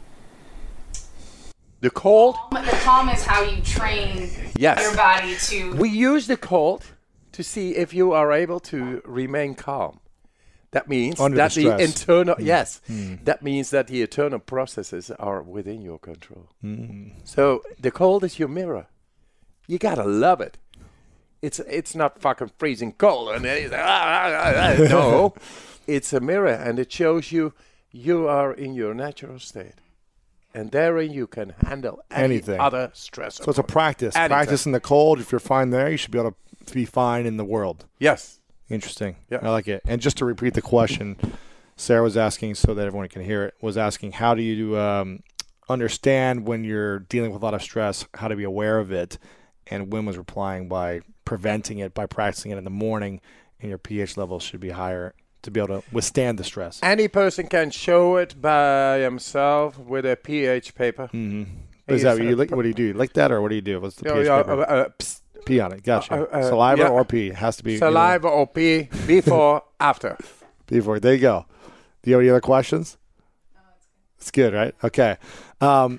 The cold, The calm is how you train Yes. your body to... we use the cold to see if you are able to remain calm. That means Under that the the, stress. internal, yes, that means that the internal processes are within your control. So the cold is your mirror. You gotta love it. It's it's not fucking freezing cold, and it's, ah, ah, ah, ah. No, it's a mirror, and it shows you you are in your natural state, and therein you can handle any Anything. other stress. So it's a practice. Anything. Practice in the cold. If you're fine there, you should be able to be fine in the world. Yes. Interesting. Yeah. I like it. And just to repeat the question, Sarah was asking, so that everyone can hear it, was asking, how do you um, understand when you're dealing with a lot of stress, how to be aware of it? And Wim was replying by preventing it, by practicing it in the morning, and your pH levels should be higher to be able to withstand the stress. Any person can show it by himself with a pH paper. Mm-hmm. Is that what you, lick, what do you do? You lick that, or what do you do? What's the Yeah, pH yeah, paper? uh, uh, psst. Pee on it. Gotcha. Uh, uh, Saliva yeah. or pee? It has to be Saliva or pee before, after. Before. There you go. Do you have any other questions? No, it's good. It's good, right? Okay. Um,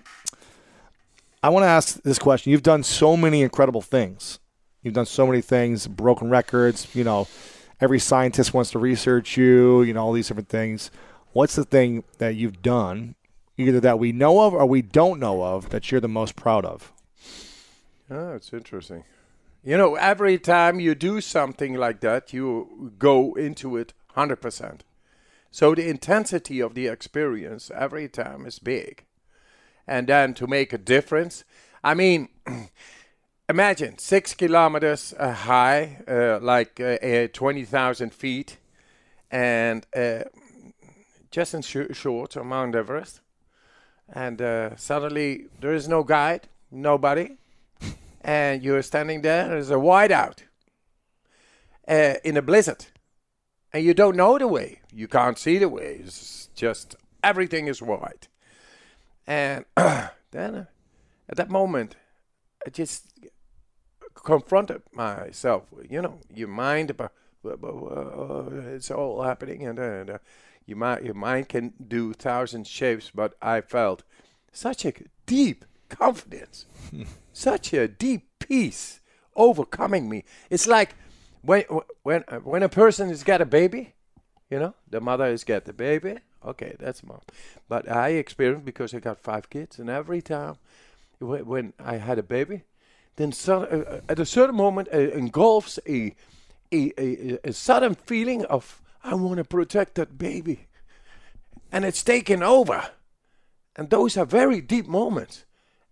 I want to ask this question. You've done so many incredible things. You've done so many things, broken records. You know, every scientist wants to research you, you know, all these different things. What's the thing that you've done, either that we know of or we don't know of, that you're the most proud of? Oh, it's interesting. You know, every time you do something like that, you go into it one hundred percent. So the intensity of the experience every time is big. And then to make a difference, I mean, imagine six kilometers uh, high, uh, like uh, uh, twenty thousand feet, and uh, just in sh- short on Mount Everest. And uh, suddenly there is no guide, nobody. And you're standing there, there's a whiteout uh, in a blizzard. And you don't know the way. You can't see the way. It's just everything is white. And then uh, at that moment, I just confronted myself. You know, your mind, about, uh, it's all happening. And, uh, and uh, your, mind, your mind can do thousand shapes, but I felt such a deep confidence. Such a deep peace overcoming me. It's like when when when a person has got a baby, you know, the mother has got the baby. Okay, that's mom. But I experienced, because I got five kids, and every time when I had a baby, then so, uh, at a certain moment uh, engulfs a, a a a sudden feeling of, I want to protect that baby, and it's taken over. And those are very deep moments.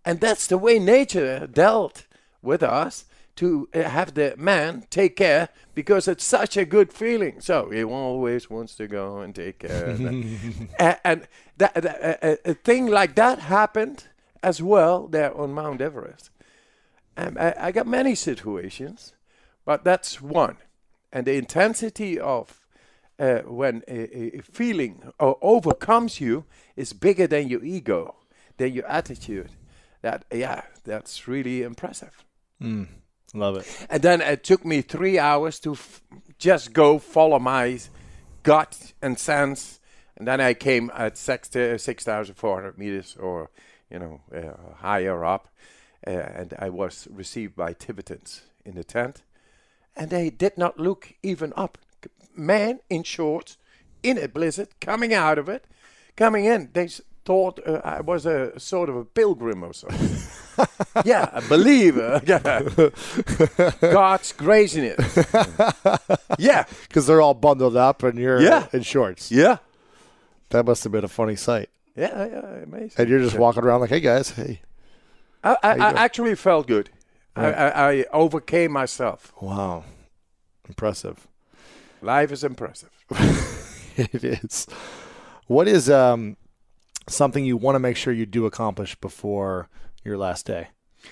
And that's the way nature dealt with us, to uh, have the man take care, because it's such a good feeling. So he always wants to go and take care. and and that, that, a, a thing like that happened as well there on Mount Everest. And I, I got many situations, but that's one. And the intensity of uh, when a, a feeling uh, overcomes you is bigger than your ego, than your attitude. That, yeah, that's really impressive. Mm, love it. And then it took me three hours to f- just go follow my gut and sense. And then I came at six thousand four hundred meters, or, you know, uh, higher up. Uh, and I was received by Tibetans in the tent. And they did not look even up. Man in shorts, in a blizzard, coming out of it, coming in. They s- thought uh, I was a sort of a pilgrim or something. Yeah, a believer. God's grace in it. Yeah. Because they're all bundled up and you're Yeah. in shorts. Yeah. That must have been a funny sight. Yeah, yeah, amazing. And you're just Yeah. walking around like, hey, guys, hey. I, I, you I doing? actually felt good. I, Right. I, I overcame myself. Wow. Impressive. Life is impressive. It is. What is um, something you want to make sure you do accomplish before your last day?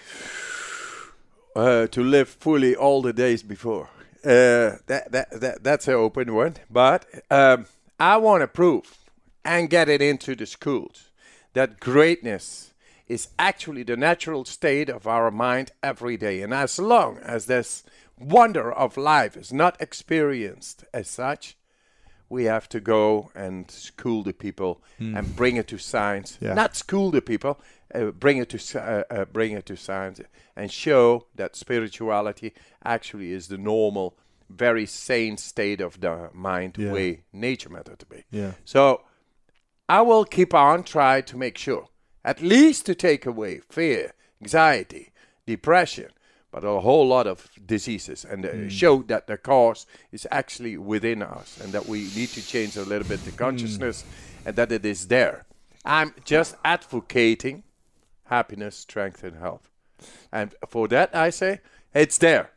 Uh, to live fully all the days before. Uh, that, that, that That's an open one. But um, I want to prove and get it into the schools that greatness is actually the natural state of our mind every day. And as long as this wonder of life is not experienced as such, we have to go and school the people and bring it to science. Yeah. Not school the people, uh, bring it to sci- uh, uh, bring it to science, and show that spirituality actually is the normal, very sane state of the mind, Yeah. way nature meant it to be. Yeah. So I will keep on trying to make sure, at least to take away fear, anxiety, depression, but a whole lot of diseases, and uh, show that the cause is actually within us, and that we need to change a little bit the consciousness, and that it is there. I'm just advocating happiness, strength, and health. And for that, I say, it's there.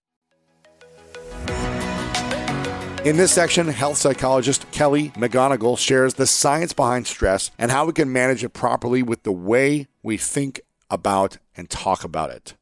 In this section, health psychologist Kelly McGonigal shares the science behind stress and how we can manage it properly with the way we think about and talk about it.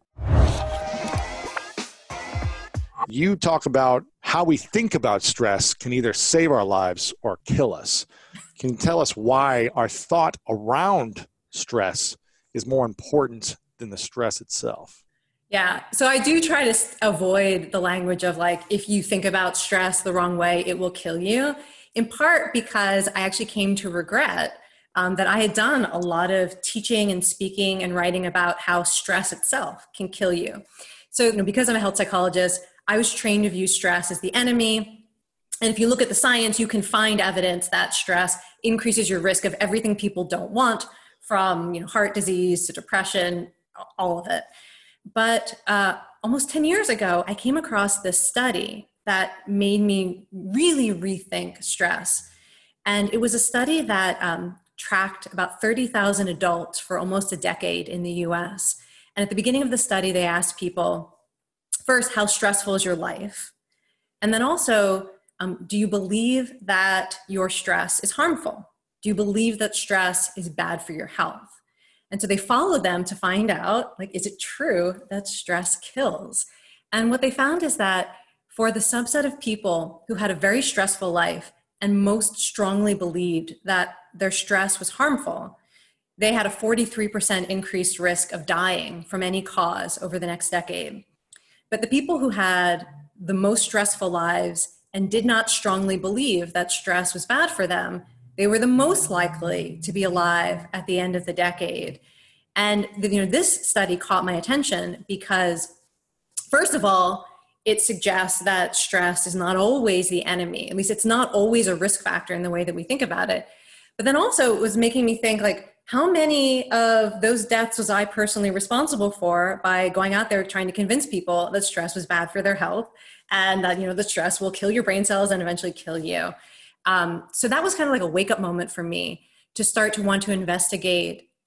You talk about how we think about stress can either save our lives or kill us. Can you tell us why our thought around stress is more important than the stress itself? Yeah, so I do try to s- avoid the language of like, if you think about stress the wrong way, it will kill you. In part because I actually came to regret um, that I had done a lot of teaching and speaking and writing about how stress itself can kill you. So, you know, because I'm a health psychologist, I was trained to view stress as the enemy. And if you look at the science, you can find evidence that stress increases your risk of everything people don't want, from, you know, heart disease to depression, all of it. But uh, almost ten years ago, I came across this study that made me really rethink stress. And it was a study that um, tracked about thirty thousand adults for almost a decade in the U S. And at the beginning of the study, they asked people, first, how stressful is your life? And then also, um, do you believe that your stress is harmful? Do you believe that stress is bad for your health? And so they followed them to find out, like, is it true that stress kills? And what they found is that for the subset of people who had a very stressful life and most strongly believed that their stress was harmful, they had a forty-three percent increased risk of dying from any cause over the next decade. But the people who had the most stressful lives and did not strongly believe that stress was bad for them, they were the most likely to be alive at the end of the decade. And you know, this study caught my attention because, first of all, it suggests that stress is not always the enemy. At least it's not always a risk factor in the way that we think about it. But then also it was making me think, like, how many of those deaths was I personally responsible for by going out there trying to convince people that stress was bad for their health and that, you know, the stress will kill your brain cells and eventually kill you. Um, so that was kind of like a wake up moment for me to start to want to investigate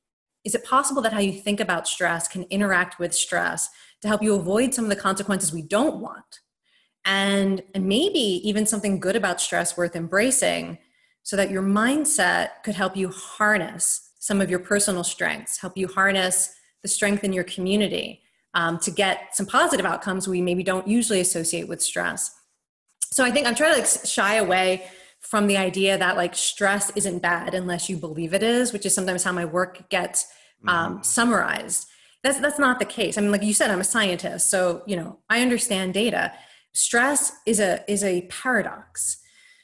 is it possible that how you think about stress can interact with stress to help you avoid some of the consequences we don't want? And, and maybe even something good about stress worth embracing, so that your mindset could help you harness some of your personal strengths, help you harness the strength in your community um, to get some positive outcomes we maybe don't usually associate with stress. So I think I'm trying to like shy away from the idea that like stress isn't bad unless you believe it is, which is sometimes how my work gets um, mm-hmm. summarized. That's, that's not the case. I mean, like you said, I'm a scientist, so, you know, I understand data. Stress is a, is a paradox.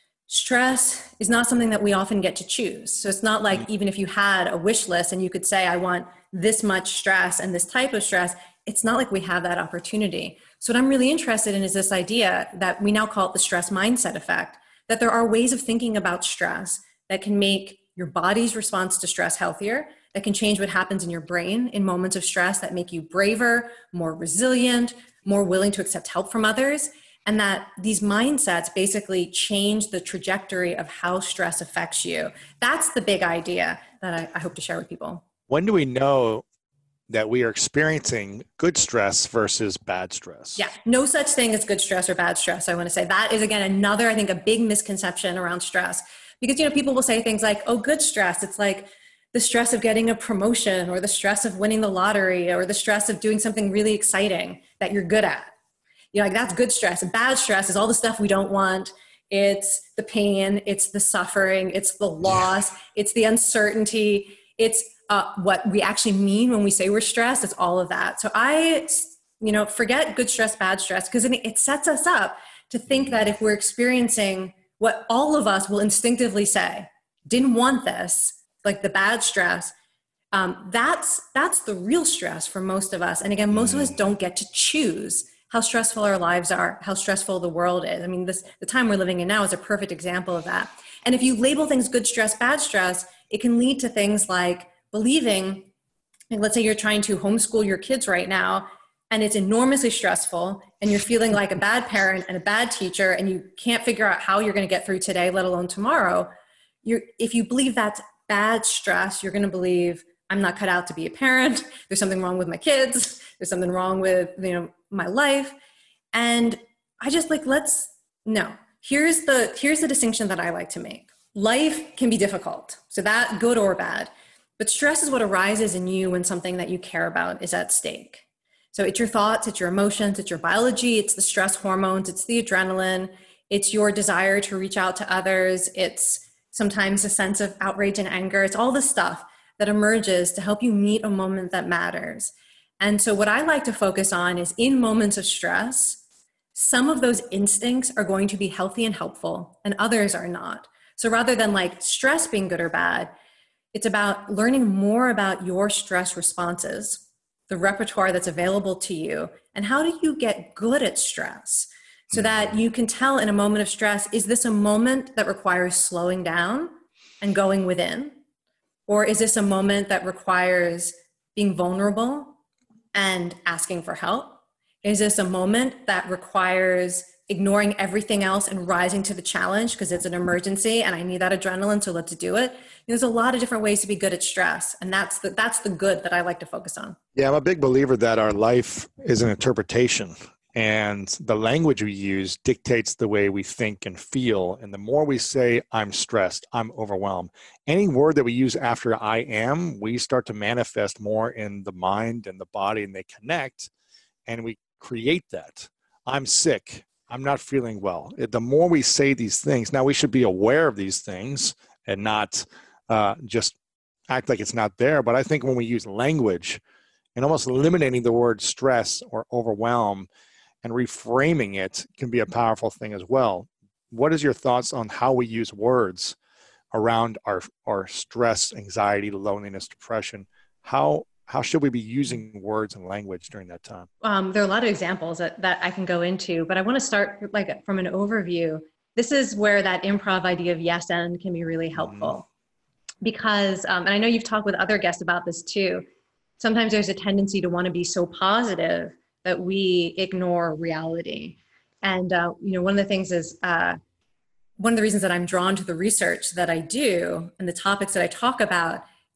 Stress is not something that we often get to choose. So it's not like even if you had a wish list and you could say, I want this much stress and this type of stress, it's not like we have that opportunity. So what I'm really interested in is this idea that we now call it the stress mindset effect, that there are ways of thinking about stress that can make your body's response to stress healthier, that can change what happens in your brain in moments of stress, that make you braver, more resilient, more willing to accept help from others. And that these mindsets basically change the trajectory of how stress affects you. That's the big idea that I, I hope to share with people. When do we know that we are experiencing good stress versus bad stress? Yeah, no such thing as good stress or bad stress. I want to say that is, again, another, I think, a big misconception around stress. Because, you know, people will say things like, oh, good stress. It's like the stress of getting a promotion or the stress of winning the lottery or the stress of doing something really exciting that you're good at. You know, like that's good stress. And bad stress is all the stuff we don't want. It's the pain, it's the suffering, it's the loss, it's the uncertainty, it's uh, what we actually mean when we say we're stressed. It's all of that. So I, you know, forget good stress, bad stress, because it sets us up to think that if we're experiencing what all of us will instinctively say, didn't want this, like the bad stress, um, that's that's the real stress for most of us. And again, most of us don't get to choose how stressful our lives are, how stressful the world is. I mean, this the time we're living in now is a perfect example of that. And if you label things good stress, bad stress, it can lead to things like believing, like let's say you're trying to homeschool your kids right now, and it's enormously stressful, and you're feeling like a bad parent and a bad teacher, and you can't figure out how you're gonna get through today, let alone tomorrow. You're, if you believe that's bad stress, you're gonna believe, I'm not cut out to be a parent, there's something wrong with my kids, there's something wrong with, you know, my life. And I just like, let's, no, here's the, here's the distinction that I like to make. Life can be difficult. So that good or bad, but stress is what arises in you when something that you care about is at stake. So it's your thoughts, it's your emotions, it's your biology, it's the stress hormones, it's the adrenaline, it's your desire to reach out to others. It's sometimes a sense of outrage and anger. It's all the stuff that emerges to help you meet a moment that matters. And so what I like to focus on is in moments of stress, some of those instincts are going to be healthy and helpful and others are not. So rather than like stress being good or bad, it's about learning more about your stress responses, the repertoire that's available to you, and how do you get good at stress so that you can tell in a moment of stress, is this a moment that requires slowing down and going within? Or is this a moment that requires being vulnerable and asking for help? Is this a moment that requires ignoring everything else and rising to the challenge because it's an emergency and I need that adrenaline, so let's do it? There's a lot of different ways to be good at stress, and that's the, that's the good that I like to focus on. Yeah, I'm a big believer that our life is an interpretation, and the language we use dictates the way we think and feel. And the more we say, I'm stressed, I'm overwhelmed, any word that we use after I am, we start to manifest more in the mind and the body, and they connect, and we create that. I'm sick, I'm not feeling well. The more we say these things, now we should be aware of these things and not uh, just act like it's not there. But I think when we use language and almost eliminating the word stress or overwhelm and reframing it can be a powerful thing as well. What is your thoughts on how we use words around our, our stress, anxiety, loneliness, depression? How how should we be using words and language during that time? Um, there are a lot of examples that, that I can go into, but I want to start like from an overview. This is where that improv idea of yes and can be really helpful. Mm-hmm. Because, um, and I know you've talked with other guests about this too, sometimes there's a tendency to want to be so positive that we ignore reality. And, uh, you know, one of the things is, uh, one of the reasons that I'm drawn to the research that I do and the topics that I talk about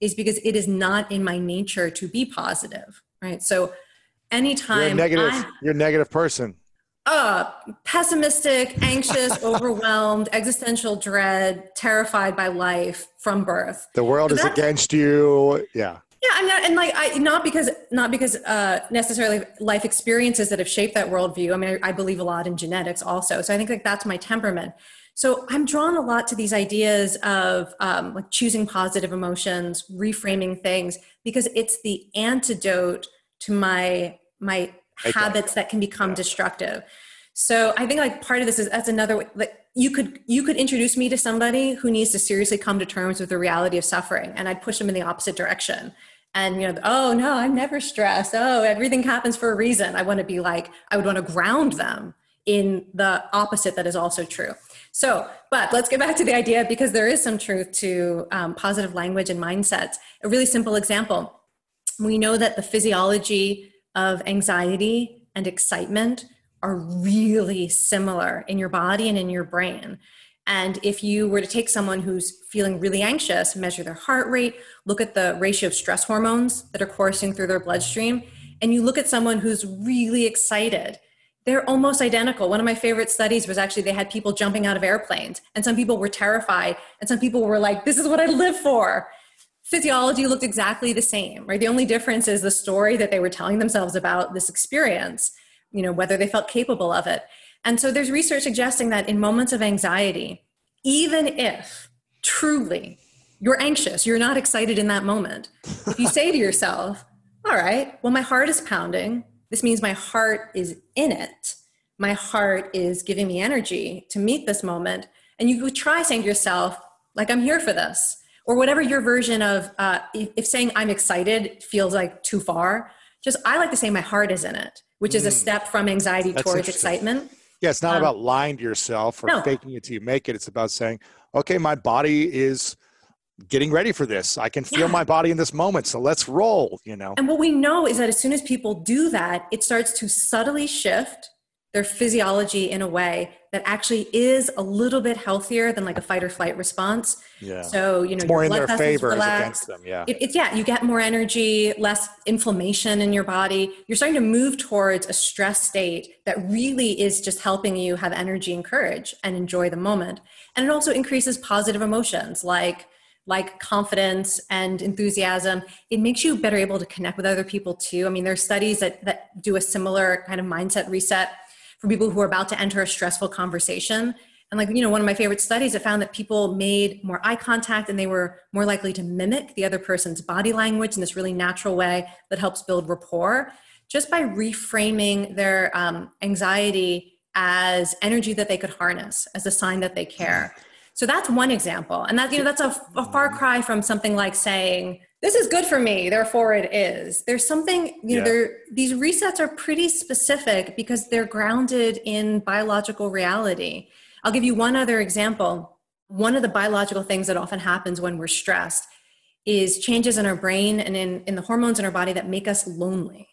is because it is not in my nature to be positive, right? So anytime you're a negative, I, you're a negative person. Uh, pessimistic, anxious, overwhelmed, existential dread, terrified by life from birth. The world so is against you. Yeah. Yeah, I'm not, and like I not because not because uh, necessarily life experiences that have shaped that worldview. I mean, I, I believe a lot in genetics also, so I think like that's my temperament. So I'm drawn a lot to these ideas of um, like choosing positive emotions, reframing things, because it's the antidote to my my habits that can become yeah. destructive. So I think like part of this is that's another way, like you could you could introduce me to somebody who needs to seriously come to terms with the reality of suffering, and I'd push them in the opposite direction. And, you know, oh, no, I'm never stressed. Oh, everything happens for a reason. I want to be like, I would want to ground them in the opposite that is also true. So, but let's get back to the idea, because there is some truth to um, positive language and mindsets. A really simple example. We know that the physiology of anxiety and excitement are really similar in your body and in your brain. And if you were to take someone who's feeling really anxious, measure their heart rate, look at the ratio of stress hormones that are coursing through their bloodstream, and you look at someone who's really excited, they're almost identical. One of my favorite studies was actually they had people jumping out of airplanes, and some people were terrified, and some people were like, this is what I live for. Physiology looked exactly the same, right? The only difference is the story that they were telling themselves about this experience, you know, whether they felt capable of it. And so there's research suggesting that in moments of anxiety, even if truly you're anxious, you're not excited in that moment, if you say to yourself, all right, well, my heart is pounding. This means my heart is in it. My heart is giving me energy to meet this moment. And you could try saying to yourself, like, I'm here for this. Or whatever your version of, uh, if, if saying I'm excited feels like too far, just I like to say my heart is in it, which is a step from anxiety That's towards excitement. Yeah, it's not um, about lying to yourself or no. faking it till you make it. It's about saying, okay, my body is getting ready for this. I can feel Yeah. my body in this moment. So let's roll, you know. And what we know is that as soon as people do that, it starts to subtly shift their physiology in a way that actually is a little bit healthier than like a fight or flight response. Yeah. So, you know, it's more your in blood their vessels favor as relax. against them. Yeah. It, it's, yeah, you get more energy, less inflammation in your body. You're starting to move towards a stress state that really is just helping you have energy and courage and enjoy the moment. And it also increases positive emotions like like confidence and enthusiasm. It makes you better able to connect with other people too. I mean, there are studies that, that do a similar kind of mindset reset for people who are about to enter a stressful conversation. And like, you know, one of my favorite studies, it found that people made more eye contact and they were more likely to mimic the other person's body language in this really natural way that helps build rapport, just by reframing their um, anxiety as energy that they could harness, as a sign that they care. So that's one example. And that, you know, that's a, a far cry from something like saying, this is good for me, therefore it is. There's something, you know, Yeah. there, these resets are pretty specific because they're grounded in biological reality. I'll give you one other example. One of the biological things that often happens when we're stressed is changes in our brain and in, in the hormones in our body that make us lonely.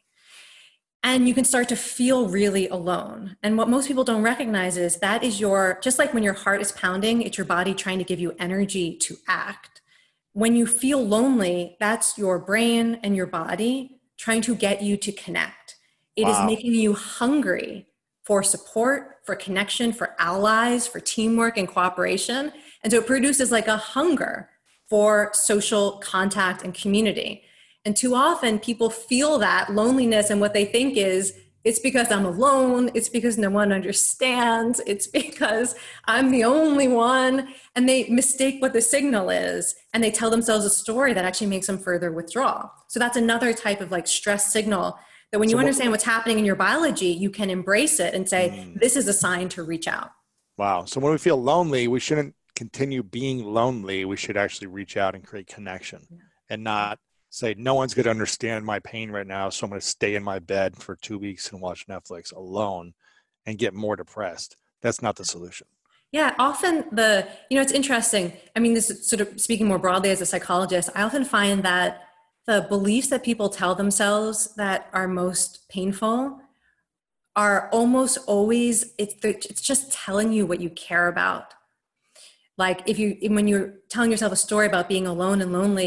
And you can start to feel really alone. And what most people don't recognize is that is your, just like when your heart is pounding, it's your body trying to give you energy to act. When you feel lonely, that's your brain and your body trying to get you to connect. It Wow. is making you hungry for support, for connection, for allies, for teamwork and cooperation. And so it produces like a hunger for social contact and community. And too often people feel that loneliness, and what they think is, it's because I'm alone, it's because no one understands, it's because I'm the only one. And they mistake what the signal is, and they tell themselves a story that actually makes them further withdraw. So that's another type of like stress signal that when you So what- understand what's happening in your biology, you can embrace it and say, Mm. this is a sign to reach out. Wow. So when we feel lonely, we shouldn't continue being lonely. We should actually reach out and create connection, Yeah. and not say, no one's going to understand my pain right now, so I'm going to stay in my bed for two weeks and watch Netflix alone and get more depressed. That's not the solution. Yeah, often the, you know, it's interesting. I mean, this is sort of speaking more broadly as a psychologist, I often find that the beliefs that people tell themselves that are most painful are almost always, it's, it's just telling you what you care about. Like if you, when you're telling yourself a story about being alone and lonely,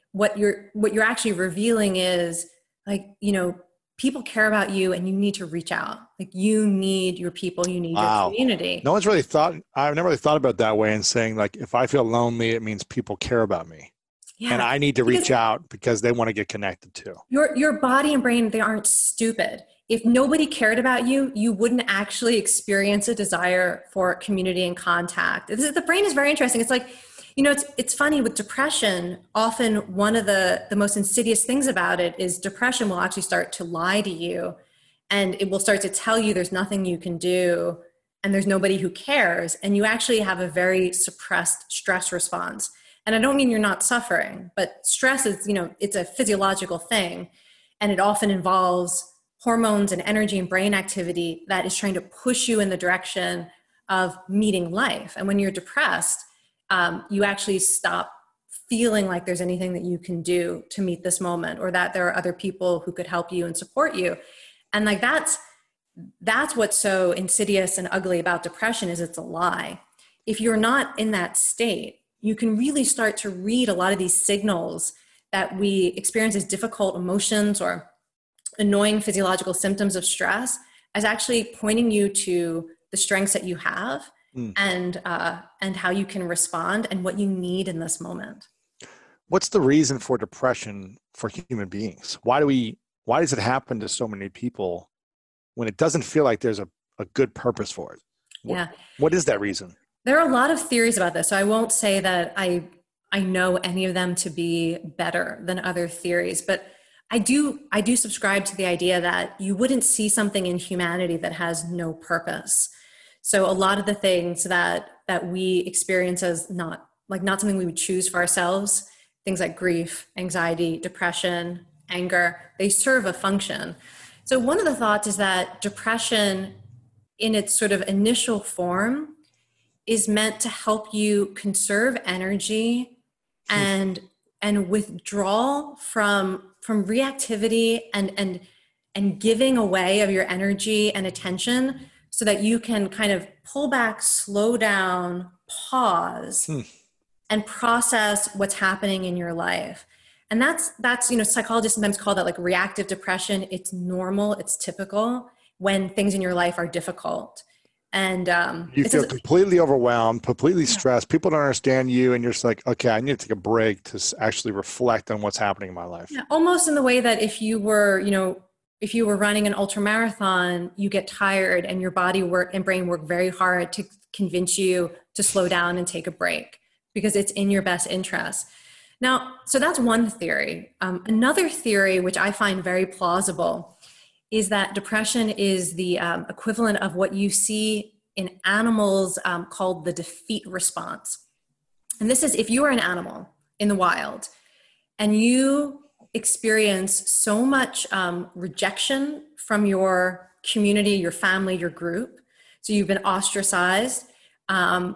what you're what you're actually revealing is like, you know, people care about you and you need to reach out. Like you need your people, you need Wow. your community. No one's really thought, I've never really thought about it that way and saying like, if I feel lonely, it means people care about me. Yeah. And I need to Because reach out because they want to get connected too. Your your body and brain, they aren't stupid. If nobody cared about you, you wouldn't actually experience a desire for community and contact. This is, the brain is very interesting. It's like, you know, it's it's funny with depression, often one of the, the most insidious things about it is depression will actually start to lie to you, and it will start to tell you there's nothing you can do and there's nobody who cares. And you actually have a very suppressed stress response. And I don't mean you're not suffering, but stress is, you know, it's a physiological thing. And it often involves hormones and energy and brain activity that is trying to push you in the direction of meeting life. And when you're depressed, um, you actually stop feeling like there's anything that you can do to meet this moment, or that there are other people who could help you and support you. And like that's, that's what's so insidious and ugly about depression, is it's a lie. If you're not in that state, you can really start to read a lot of these signals that we experience as difficult emotions or annoying physiological symptoms of stress as actually pointing you to the strengths that you have mm. and uh, and how you can respond and what you need in this moment. What's the reason for depression for human beings? Why do we? Why does it happen to so many people when it doesn't feel like there's a, a good purpose for it? What, yeah. What is that reason? There are a lot of theories about this. So I won't say that I I know any of them to be better than other theories, but I do I do subscribe to the idea that you wouldn't see something in humanity that has no purpose. So a lot of the things that that we experience as not like not something we would choose for ourselves, things like grief, anxiety, depression, anger, they serve a function. So one of the thoughts is that depression in its sort of initial form is meant to help you conserve energy and and withdraw from from reactivity and and and giving away of your energy and attention so that you can kind of pull back, slow down, pause, hmm. and process what's happening in your life. And that's that's you know psychologists sometimes call that like reactive depression. It's normal, it's typical when things in your life are difficult. And um, you feel completely overwhelmed, completely stressed. People don't understand you, and you're just like, okay, I need to take a break to actually reflect on what's happening in my life. Yeah, almost in the way that if you were, you know, if you were running an ultra marathon, you get tired, and your body work and brain work very hard to convince you to slow down and take a break because it's in your best interest. Now, so that's one theory. Um, another theory, which I find very plausible, is that depression is the um, equivalent of what you see in animals um, called the defeat response. And this is if you are an animal in the wild and you experience so much um, rejection from your community, your family, your group, so you've been ostracized, um,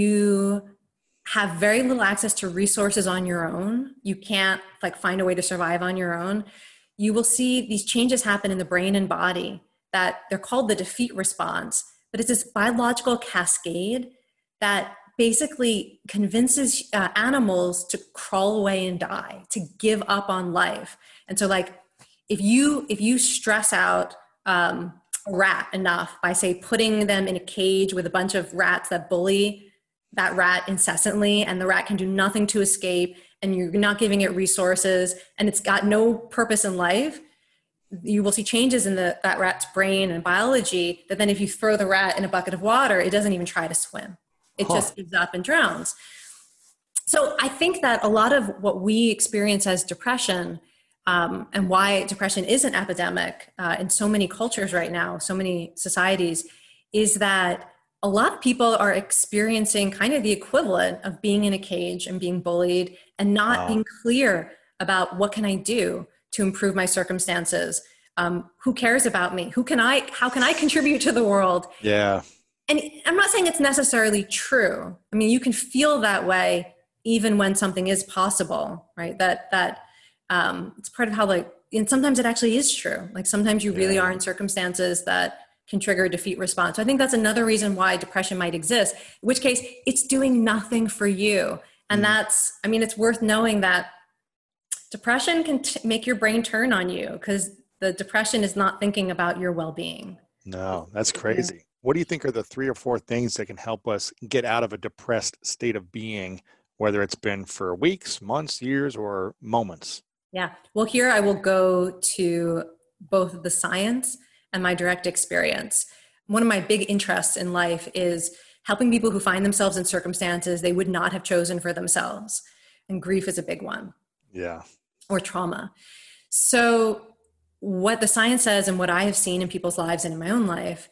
you have very little access to resources on your own, you can't like find a way to survive on your own, you will see these changes happen in the brain and body that they're called the defeat response, but it's this biological cascade that basically convinces uh, animals to crawl away and die, to give up on life. And so like, if you, if you stress out um, a rat enough by say putting them in a cage with a bunch of rats that bully that rat incessantly, and the rat can do nothing to escape, and you're not giving it resources, and it's got no purpose in life, you will see changes in the, that rat's brain and biology that then if you throw the rat in a bucket of water, it doesn't even try to swim. It huh. just gives up and drowns. So I think that a lot of what we experience as depression um, and why depression is an epidemic uh, in so many cultures right now, so many societies, is that a lot of people are experiencing kind of the equivalent of being in a cage and being bullied and not wow. being clear about what can I do to improve my circumstances. Um, who cares about me? Who can I, how can I contribute to the world? Yeah. And I'm not saying it's necessarily true. I mean, you can feel that way even when something is possible, right? That, that um, it's part of how like, and sometimes it actually is true. Like sometimes you really yeah. are in circumstances that can trigger a defeat response. So I think that's another reason why depression might exist, in which case it's doing nothing for you. And mm. that's, I mean, it's worth knowing that depression can t- make your brain turn on you because the depression is not thinking about your well-being. No, that's crazy. What do you think are the three or four things that can help us get out of a depressed state of being, whether it's been for weeks, months, years, or moments? Yeah. Well, here I will go to both the science and my direct experience. One of my big interests in life is helping people who find themselves in circumstances they would not have chosen for themselves. And grief is a big one. Yeah. Or trauma. So what the science says and what I have seen in people's lives and in my own life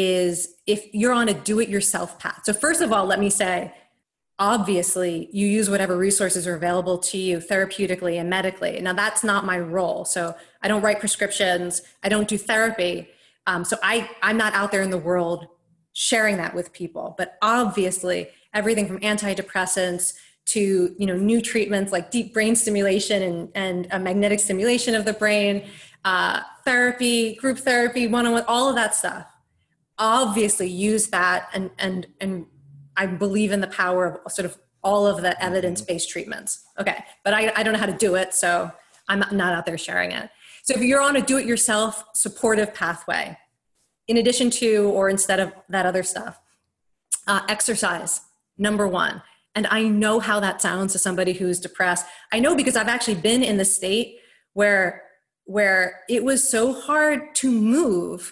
is if you're on a do-it-yourself path. So first of all, let me say, obviously, you use whatever resources are available to you therapeutically and medically. Now, that's not my role. So I don't write prescriptions. I don't do therapy. Um, so I, I'm not out there in the world sharing that with people. But obviously, everything from antidepressants to, you know, new treatments like deep brain stimulation and, and a magnetic stimulation of the brain, uh, therapy, group therapy, one-on-one, all of that stuff. Obviously use that, and and and I believe in the power of sort of all of the evidence-based treatments. Okay, but I, I don't know how to do it, so I'm not out there sharing it. So if you're on a do-it-yourself supportive pathway, in addition to or instead of that other stuff, uh, exercise, number one. And I know how that sounds to somebody who's depressed. I know because I've actually been in the state where where it was so hard to move.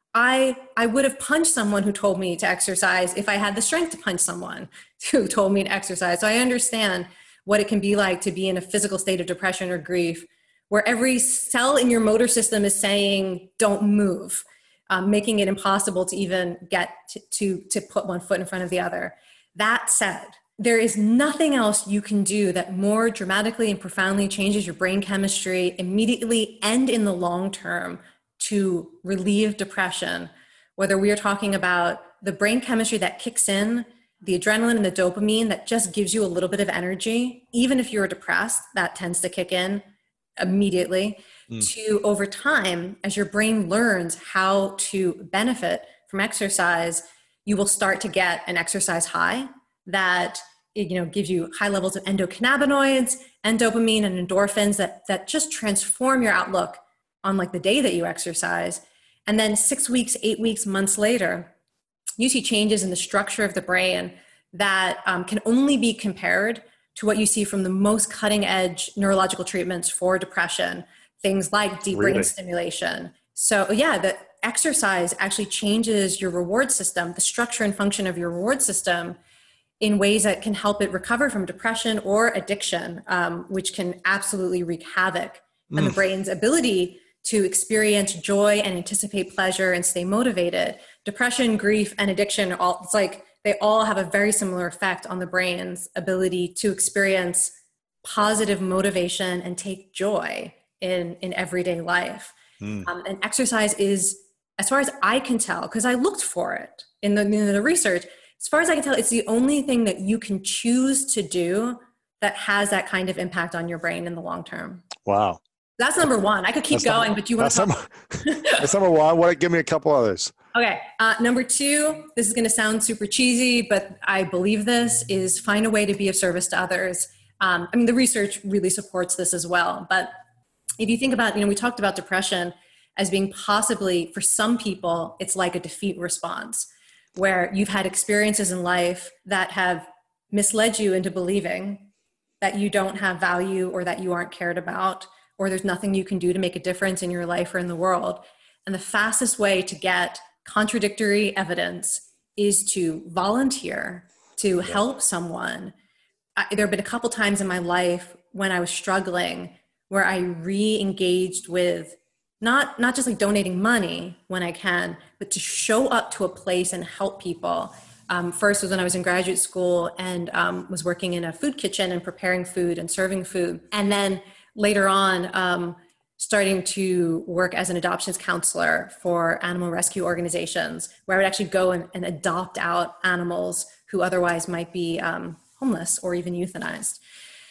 I I would have punched someone who told me to exercise if I had the strength to punch someone who told me to exercise. So I understand what it can be like to be in a physical state of depression or grief, where every cell in your motor system is saying, don't move, um, making it impossible to even get to, to, to put one foot in front of the other. That said, there is nothing else you can do that more dramatically and profoundly changes your brain chemistry immediately and in the long term to relieve depression, whether we are talking about the brain chemistry that kicks in, the adrenaline and the dopamine that just gives you a little bit of energy, even if you're depressed, that tends to kick in immediately, mm. to over time, as your brain learns how to benefit from exercise, you will start to get an exercise high that, you know, gives you high levels of endocannabinoids and dopamine and endorphins that, that just transform your outlook on like the day that you exercise. And then six weeks, eight weeks, months later, you see changes in the structure of the brain that um, can only be compared to what you see from the most cutting edge neurological treatments for depression, things like deep Really? brain stimulation. So yeah, the exercise actually changes your reward system, the structure and function of your reward system in ways that can help it recover from depression or addiction, um, which can absolutely wreak havoc on mm. the brain's ability to experience joy and anticipate pleasure and stay motivated. Depression, grief, and addiction, all it's like they all have a very similar effect on the brain's ability to experience positive motivation and take joy in, in everyday life. Mm. Um, and exercise is, as far as I can tell, because I looked for it in the, in the research, as far as I can tell, it's the only thing that you can choose to do that has that kind of impact on your brain in the long term. Wow. That's number one. I could keep that's going, number, but you want to talk? Number, that's number one. What? Give me a couple others. Okay. Uh, number two, this is going to sound super cheesy, but I believe this, is find a way to be of service to others. Um, I mean, the research really supports this as well. But if you think about, you know, we talked about depression as being possibly, for some people, it's like a defeat response, where you've had experiences in life that have misled you into believing that you don't have value or that you aren't cared about, or there's nothing you can do to make a difference in your life or in the world. And the fastest way to get contradictory evidence is to volunteer, to yeah. help someone. I, there have been a couple times in my life when I was struggling where I re-engaged with not, not just like donating money when I can, but to show up to a place and help people. Um, first was when I was in graduate school and um, was working in a food kitchen and preparing food and serving food. And then later on, um, starting to work as an adoptions counselor for animal rescue organizations, where I would actually go and, and adopt out animals who otherwise might be um, homeless or even euthanized.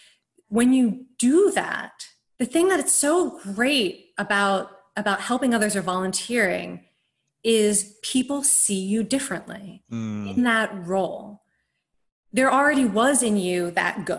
When you do that, the thing that it's so great about, about helping others or volunteering is people see you differently mm. in that role. There already was in you that good.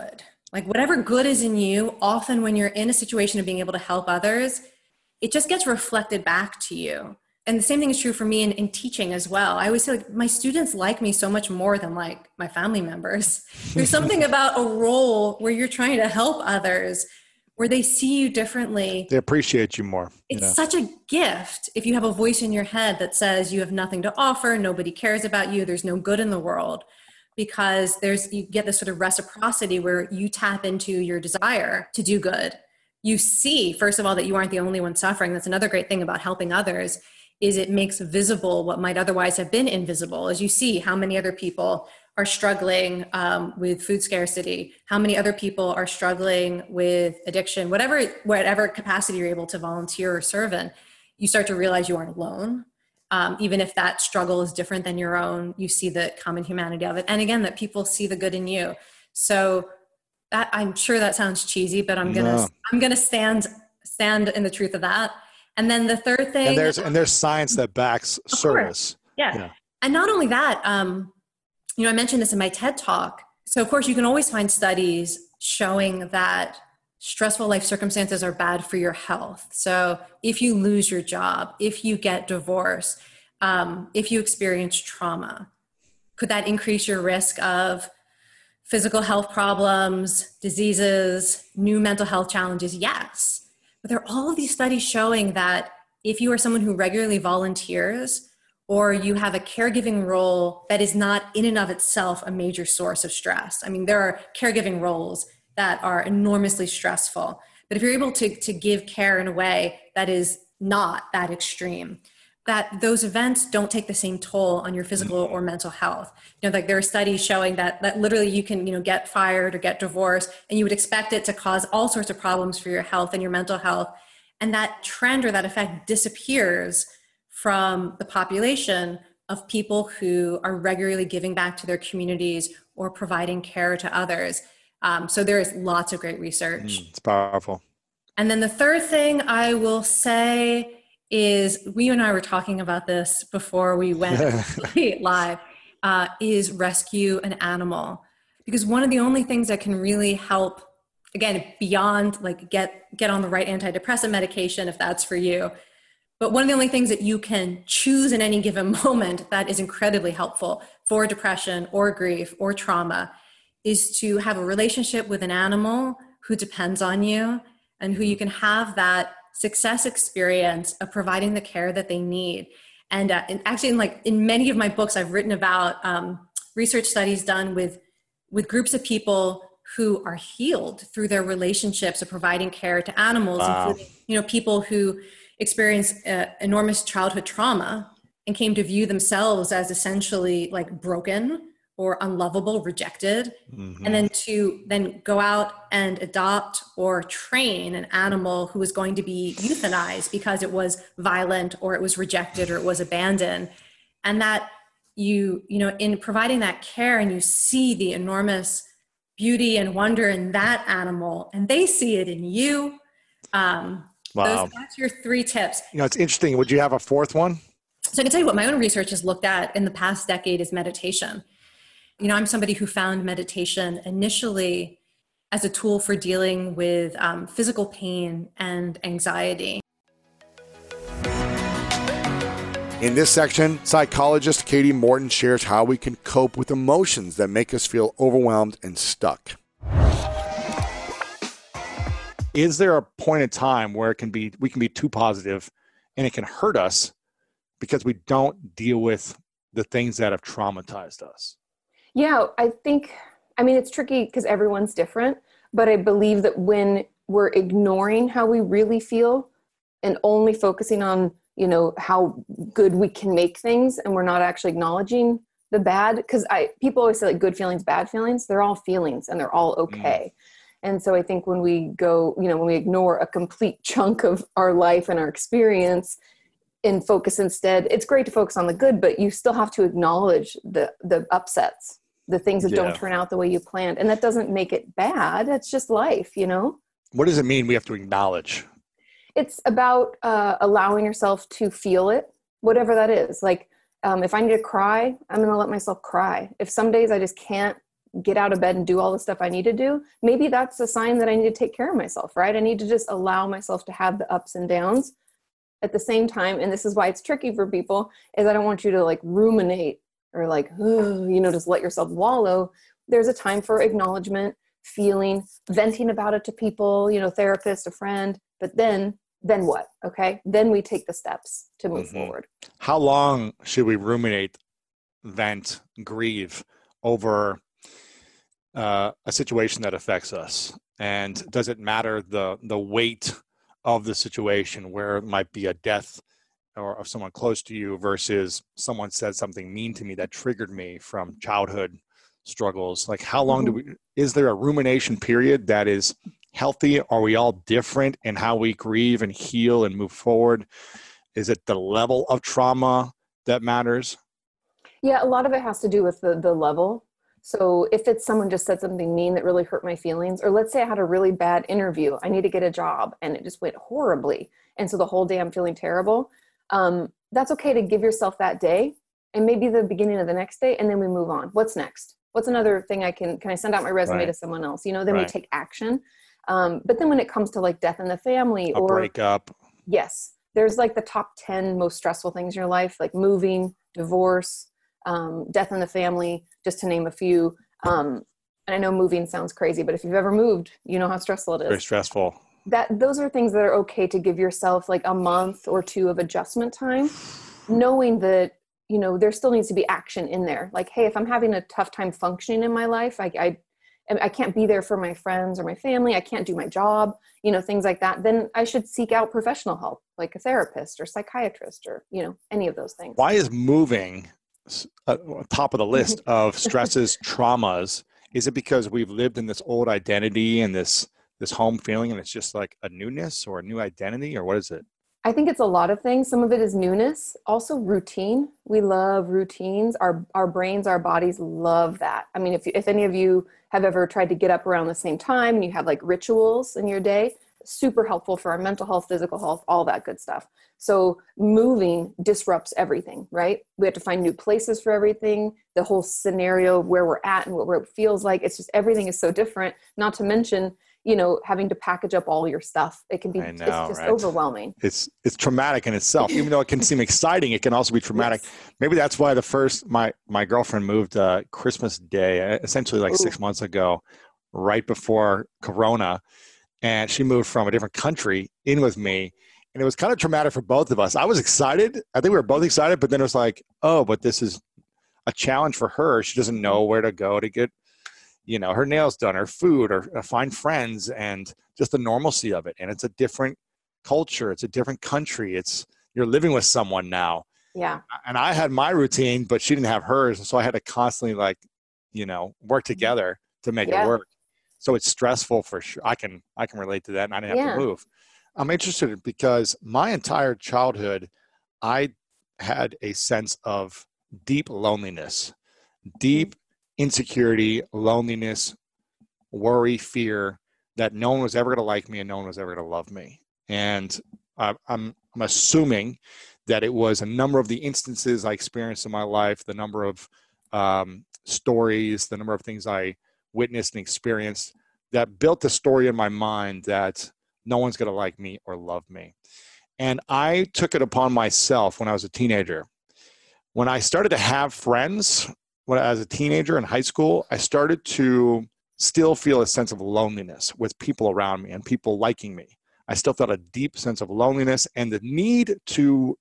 Like whatever good is in you, often when you're in a situation of being able to help others, it just gets reflected back to you. And the same thing is true for me in, in teaching as well. I always say like my students like me so much more than like my family members. There's something about a role where you're trying to help others, where they see you differently. They appreciate you more. It's yeah. such a gift if you have a voice in your head that says you have nothing to offer, nobody cares about you, there's no good in the world. Because there's, you get this sort of reciprocity where you tap into your desire to do good. You see, first of all, that you aren't the only one suffering. That's another great thing about helping others, is it makes visible what might otherwise have been invisible. As you see how many other people are struggling um, with food scarcity, how many other people are struggling with addiction, whatever, whatever capacity you're able to volunteer or serve in, you start to realize you aren't alone. Um, even if that struggle is different than your own, you see the common humanity of it. And again, that people see the good in you. So that, I'm sure that sounds cheesy, but I'm gonna, no. I'm gonna stand, stand in the truth of that. And then the third thing, and there's and there's science that backs service. Yeah. yeah, and not only that, um, you know, I mentioned this in my TED talk. So of course, you can always find studies showing that stressful life circumstances are bad for your health. So if you lose your job, if you get divorced, um, if you experience trauma, could that increase your risk of physical health problems, diseases, new mental health challenges? Yes. But there are all of these studies showing that if you are someone who regularly volunteers, or you have a caregiving role that is not in and of itself a major source of stress. I mean, there are caregiving roles that are enormously stressful. But if you're able to, to give care in a way that is not that extreme, that those events don't take the same toll on your physical or mental health. You know, like there are studies showing that that literally you can, you know, get fired or get divorced, and you would expect it to cause all sorts of problems for your health and your mental health. And that trend or that effect disappears from the population of people who are regularly giving back to their communities or providing care to others. Um, so there is lots of great research. Mm, it's powerful. And then the third thing I will say is, we and I were talking about this before we went live, uh, is rescue an animal. Because one of the only things that can really help, again, beyond like get, get on the right antidepressant medication, if that's for you, but one of the only things that you can choose in any given moment that is incredibly helpful for depression or grief or trauma is to have a relationship with an animal who depends on you and who you can have that success experience of providing the care that they need. And, uh, and actually, in like in many of my books, I've written about um, research studies done with with groups of people who are healed through their relationships of providing care to animals, wow. including, you know, people who experienced uh, enormous childhood trauma and came to view themselves as essentially like broken or unlovable, rejected, mm-hmm. and then to then go out and adopt or train an animal who was going to be euthanized because it was violent or it was rejected or it was abandoned. And that you, you know, in providing that care, and you see the enormous beauty and wonder in that animal, and they see it in you. Um, wow. Those, that's your three tips. You know, it's interesting. Would you have a fourth one? So I can tell you what my own research has looked at in the past decade is meditation. You know, I'm somebody who found meditation initially as a tool for dealing with um, physical pain and anxiety. In this section, psychologist Katie Morton shares how we can cope with emotions that make us feel overwhelmed and stuck. Is there a point in time where it can be we can be too positive and it can hurt us because we don't deal with the things that have traumatized us? Yeah, I think, I mean, it's tricky because everyone's different, but I believe that when we're ignoring how we really feel and only focusing on, you know, how good we can make things, and we're not actually acknowledging the bad, because I people always say like good feelings, bad feelings, they're all feelings and they're all okay. Mm. And so I think when we go, you know, when we ignore a complete chunk of our life and our experience and focus instead, it's great to focus on the good, but you still have to acknowledge the the upsets, the things that yeah. don't turn out the way you planned. And that doesn't make it bad. It's just life, you know? What does it mean we have to acknowledge? It's about uh, allowing yourself to feel it, whatever that is. Like um, if I need to cry, I'm going to let myself cry. If some days I just can't get out of bed and do all the stuff I need to do, maybe that's a sign that I need to take care of myself, right? I need to just allow myself to have the ups and downs at the same time. And this is why it's tricky for people, is I don't want you to like ruminate or like, you know, just let yourself wallow. There's a time for acknowledgement, feeling, venting about it to people, you know, therapist, a friend, but then, then what? Okay. Then we take the steps to move mm-hmm. forward. How long should we ruminate, vent, grieve over uh, a situation that affects us? And does it matter the the weight of the situation, where it might be a death or of someone close to you versus someone said something mean to me that triggered me from childhood struggles? Like, how long mm-hmm. do we, is there a rumination period that is healthy? Are we all different in how we grieve and heal and move forward? Is it the level of trauma that matters? Yeah, a lot of it has to do with the the level. So if it's someone just said something mean that really hurt my feelings, or let's say I had a really bad interview, I need to get a job and it just went horribly, and so the whole day I'm feeling terrible, um, that's okay to give yourself that day and maybe the beginning of the next day, and then we move on. What's next? What's another thing I can, can I send out my resume right. to someone else? You know, then right. we take action. Um, but then when it comes to like death in the family a or breakup, yes, there's like the top ten most stressful things in your life, like moving, divorce, um, death in the family, just to name a few. Um, and I know moving sounds crazy, but if you've ever moved, you know how stressful it is. Very stressful. That those are things that are okay to give yourself like a month or two of adjustment time, knowing that, you know, there still needs to be action in there. Like, hey, if I'm having a tough time functioning in my life, I, I, I can't be there for my friends or my family, I can't do my job, you know, things like that, then I should seek out professional help, like a therapist or psychiatrist or, you know, any of those things. Why is moving uh, top of the list of stresses, traumas? Is it because we've lived in this old identity and this this home feeling, and it's just like a newness or a new identity, or what is it? I think it's a lot of things. Some of it is newness, also routine. We love routines. Our our brains, our bodies love that. I mean, if if any of you have ever tried to get up around the same time and you have like rituals in your day, super helpful for our mental health, physical health, all that good stuff. So moving disrupts everything, right? We have to find new places for everything. The whole scenario of where we're at and what it feels like, it's just everything is so different. Not to mention, you know, having to package up all your stuff. It can be, I know, it's just right? overwhelming. It's, it's traumatic in itself. Even though it can seem exciting, it can also be traumatic. Yes. Maybe that's why the first, my, my girlfriend moved uh, Christmas Day, essentially like Ooh. six months ago, right before Corona. And she moved from a different country in with me. And it was kind of traumatic for both of us. I was excited. I think we were both excited, but then it was like, oh, but this is a challenge for her. She doesn't know where to go to get, you know, her nails done, her food, or, or find friends, and just the normalcy of it. And it's a different culture. It's a different country. It's, you're living with someone now. Yeah. And I had my routine, but she didn't have hers. And so I had to constantly like, you know, work together to make yeah. it work. So it's stressful for sure. I can, I can relate to that, and I didn't have yeah. to move. I'm interested because my entire childhood, I had a sense of deep loneliness, deep insecurity, loneliness, worry, fear that no one was ever going to like me and no one was ever going to love me. And uh, I'm, I'm assuming that it was a number of the instances I experienced in my life, the number of um, stories, the number of things I witnessed and experienced that built the story in my mind that no one's going to like me or love me. And I took it upon myself when I was a teenager. When I started to have friends, when as a teenager in high school, I started to still feel a sense of loneliness with people around me and people liking me. I still felt a deep sense of loneliness and the need to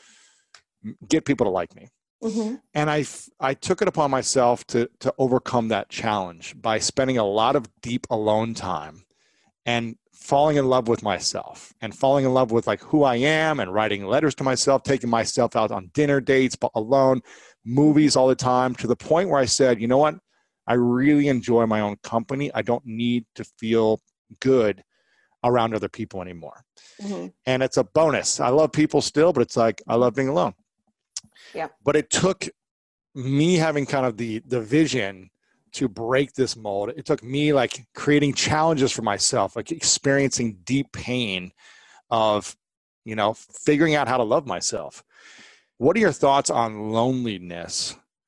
get people to like me. Mm-hmm. And I, I took it upon myself to, to overcome that challenge by spending a lot of deep alone time and falling in love with myself and falling in love with like who I am and writing letters to myself, taking myself out on dinner dates, but alone, movies all the time, to the point where I said, you know what? I really enjoy my own company. I don't need to feel good around other people anymore. Mm-hmm. And it's a bonus. I love people still, but it's like, I love being alone. Yeah. But it took me having kind of the, the vision to break this mold. It took me like creating challenges for myself, like experiencing deep pain of, you know, figuring out how to love myself. What are your thoughts on loneliness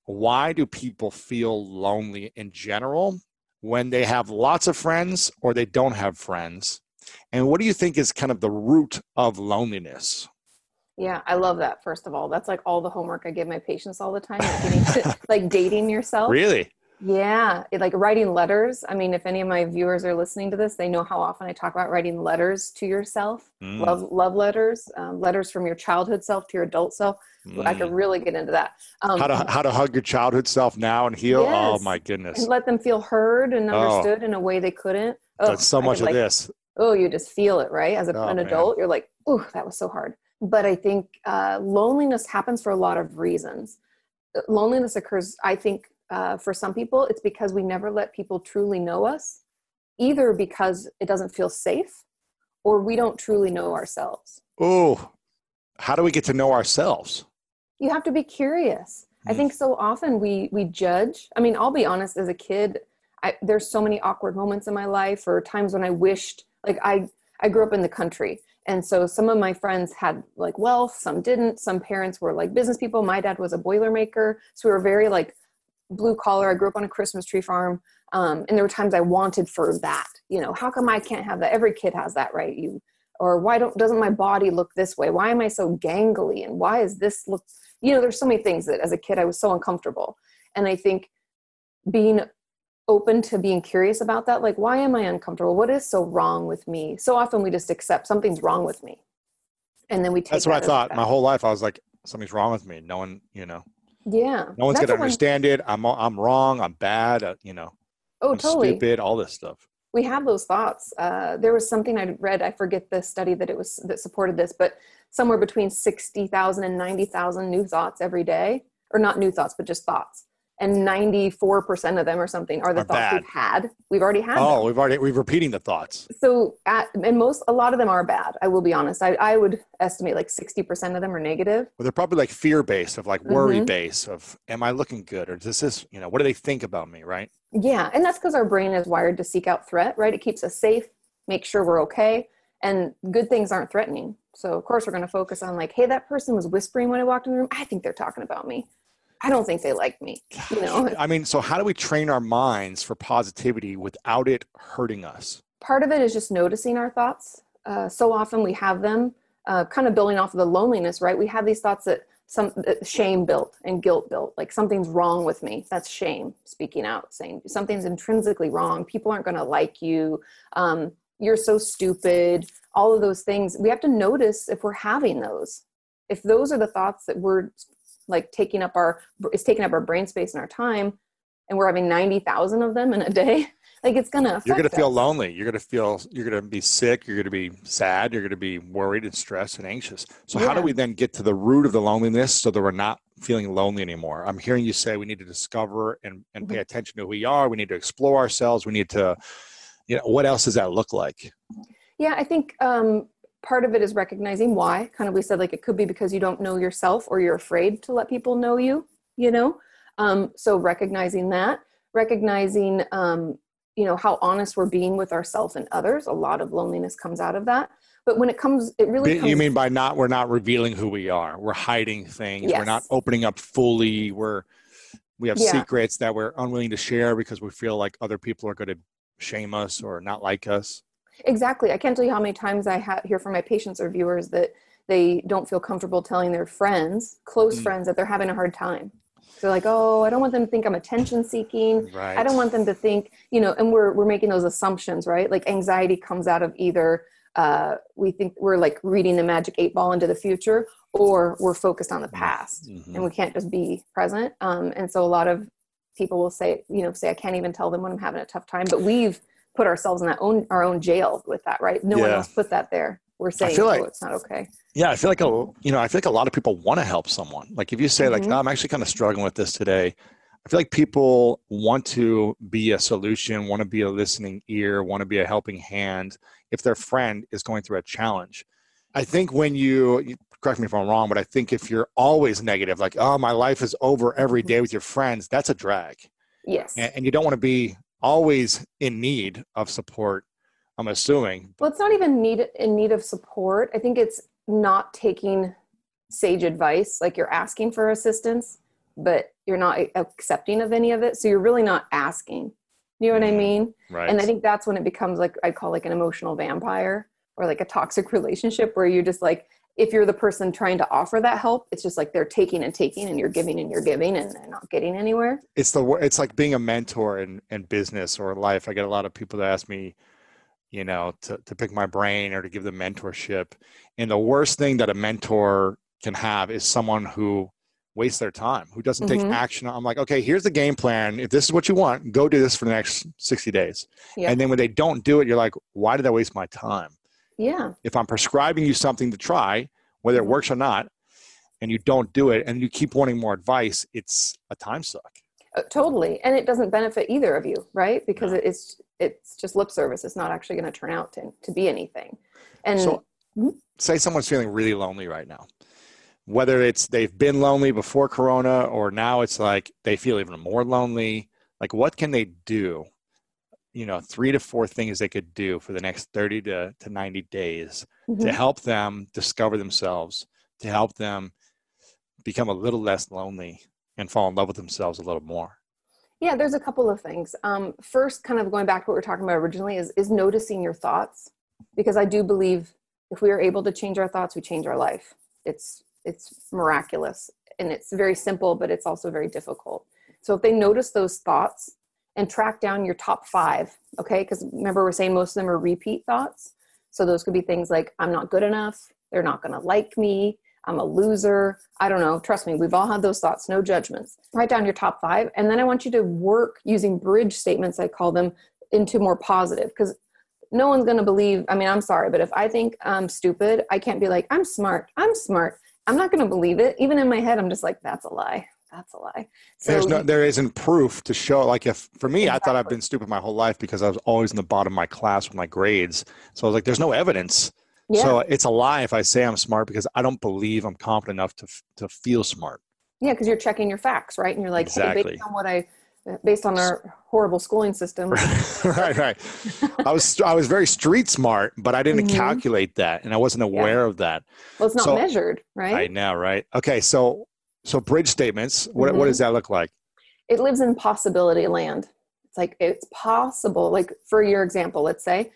why do people feel lonely in general when they have lots of friends or they don't have friends? And what do you think is kind of the root of loneliness? Yeah, I love that. First of all, that's like all the homework I give my patients all the time, like, getting to, like dating yourself. Really? Yeah, it, like writing letters. I mean, if any of my viewers are listening to this, they know how often I talk about writing letters to yourself, mm. love love letters, um, letters from your childhood self to your adult self. Mm. I could really get into that. Um, how to how to hug your childhood self now and heal? Yes. Oh my goodness! And let them feel heard and understood oh. in a way they couldn't. Oh, That's so much of like, this. Oh, you just feel it, right? As a, oh, an adult, man. You're like, oh, that was so hard. But I think uh, loneliness happens for a lot of reasons. Loneliness occurs, I think, uh, for some people, it's because we never let people truly know us, either because it doesn't feel safe or we don't truly know ourselves. Oh, how do we get to know ourselves? You have to be curious. Mm. I think so often we we judge. I mean, I'll be honest, as a kid, I, there's so many awkward moments in my life, or times when I wished, like I, I grew up in the country. And so some of my friends had like wealth, some didn't. Some parents were like business people. My dad was a Boilermaker. So we were very like blue collar. I grew up on a Christmas tree farm. Um, and there were times I wanted for that, you know, how come I can't have that? Every kid has that, right? You, or why don't, doesn't my body look this way? Why am I so gangly? And why is this look, you know, there's so many things that as a kid, I was so uncomfortable. And I think being open to being curious about that, like, why am I uncomfortable? What is so wrong with me? So often we just accept something's wrong with me. And then we take That's what I thought. My whole life, I was like, something's wrong with me. No one, you know. Yeah. No one's going to understand it. I'm I'm wrong. I'm bad. Uh, you know. Oh, I'm totally. Stupid. All this stuff. We have those thoughts. Uh, there was something I read. I forget the study that it was that supported this, but somewhere between sixty thousand and ninety thousand new thoughts every day, or not new thoughts, but just thoughts. And ninety-four percent of them or something are the are thoughts bad. we've had. We've already had. Oh, them. we've already we've repeating the thoughts. So, at, and most, a lot of them are bad. I will be honest. I, I would estimate like sixty percent of them are negative. Well, they're probably like fear based, of like worry mm-hmm. based, of am I looking good, or does this, you know, what do they think about me, right? Yeah, and that's because our brain is wired to seek out threat, right? It keeps us safe, make sure we're okay, and good things aren't threatening. So, of course, we're going to focus on like, hey, that person was whispering when I walked in the room. I think they're talking about me. I don't think they like me, you know? I mean, so how do we train our minds for positivity without it hurting us? Part of it is just noticing our thoughts. Uh, so often we have them uh, kind of building off of the loneliness, right? We have these thoughts that some that shame built and guilt built, like something's wrong with me. That's shame speaking out, saying something's intrinsically wrong. People aren't going to like you. Um, you're so stupid. All of those things. We have to notice if we're having those. If those are the thoughts that we're like taking up our, it's taking up our brain space and our time, and we're having ninety thousand of them in a day, like it's going to affect You're going to feel us. lonely. You're going to feel, you're going to be sick. You're going to be sad. You're going to be worried and stressed and anxious. So yeah. How do we then get to the root of the loneliness so that we're not feeling lonely anymore? I'm hearing you say we need to discover and, and mm-hmm. pay attention to who we are. We need to explore ourselves. We need to, you know, what else does that look like? Yeah, I think, um, part of it is recognizing why. Kind of, we said like it could be because you don't know yourself or you're afraid to let people know you, you know? Um, so recognizing that, recognizing, um, you know, how honest we're being with ourselves and others. A lot of loneliness comes out of that. But when it comes, it really comes. You mean by not, we're not revealing who we are. We're hiding things. Yes. We're not opening up fully. We're, we have yeah. secrets that we're unwilling to share because we feel like other people are going to shame us or not like us. Exactly. I can't tell you how many times I ha- hear from my patients or viewers that they don't feel comfortable telling their friends, close mm. friends, that they're having a hard time. They're like, oh, I don't want them to think I'm attention seeking. Right. I don't want them to think, you know, and we're we're making those assumptions, right? Like anxiety comes out of either uh, we think we're like reading the magic eight ball into the future, or we're focused on the past, mm-hmm. and we can't just be present. Um, and so a lot of people will say, you know, say I can't even tell them when I'm having a tough time, but we've put ourselves in that own our own jail with that, right? No yeah. one else put that there. We're saying, feel like, oh, it's not okay. Yeah, I feel like a, you know, I feel like a lot of people want to help someone. Like if you say, mm-hmm. like, oh, I'm actually kind of struggling with this today. I feel like people want to be a solution, want to be a listening ear, want to be a helping hand if their friend is going through a challenge. I think when you, correct me if I'm wrong, but I think if you're always negative, like, oh, my life is over every day with your friends, that's a drag. Yes. And, and you don't want to be always in need of support, I'm assuming. Well, it's not even need in need of support. I think it's not taking sage advice, like you're asking for assistance, but you're not accepting of any of it. So you're really not asking. You know what I mean? Right. And I think that's when it becomes like, I call like an emotional vampire or like a toxic relationship where you're just like, if you're the person trying to offer that help, it's just like they're taking and taking and you're giving and you're giving and they're not getting anywhere. It's the, it's like being a mentor in, in business or life. I get a lot of people that ask me, you know, to, to pick my brain or to give them mentorship. And the worst thing that a mentor can have is someone who wastes their time, who doesn't take Mhm. action. I'm like, okay, here's the game plan. If this is what you want, go do this for the next sixty days. Yeah. And then when they don't do it, you're like, why did I waste my time? Yeah. If I'm prescribing you something to try, whether it works or not, and you don't do it and you keep wanting more advice, it's a time suck. Uh, totally. And it doesn't benefit either of you, right? Because No. it- it's it's just lip service. It's not actually going to turn out to, to be anything. And So say someone's feeling really lonely right now, whether it's they've been lonely before Corona or now it's like they feel even more lonely. Like what can they do? You know, three to four things they could do for the next thirty to ninety days Mhm. to help them discover themselves, to help them become a little less lonely and fall in love with themselves a little more. yeah, there's a couple of things. Um, first, kind of going back to what we were talking about originally is, is noticing your thoughts, because I do believe if we are able to change our thoughts, we change our life. It's, it's miraculous and it's very simple, but it's also very difficult. So if they notice those thoughts and track down your top five, okay? Because remember we're saying most of them are repeat thoughts. So those could be things like, I'm not good enough. They're not going to like me. I'm a loser. I don't know. Trust me, we've all had those thoughts, no judgments. Write down your top five. And then I want you to work using bridge statements, I call them, into more positive. Because no one's going to believe, I mean, I'm sorry, but if I think I'm stupid, I can't be like, I'm smart. I'm smart. I'm not going to believe it. Even in my head, I'm just like, that's a lie. That's a lie. So There's no, there isn't proof to show. Like if for me, I thought I've Exactly. been stupid my whole life because I was always in the bottom of my class with my grades. So I was like, there's no evidence. yeah. So it's a lie if I say I'm smart because I don't believe I'm confident enough to f- to feel smart. Yeah, because you're checking your facts, right? And you're like, hey, Exactly. based on what I, based on our horrible schooling system. right, right. I was I was very street smart, but I didn't Mhm. calculate that, and I wasn't aware of that. Well, it's not So- measured, I right? know, right? Okay, so so bridge statements. What what Mhm. does that look like? It lives in possibility land. It's like, it's possible. Like for your example, let's say,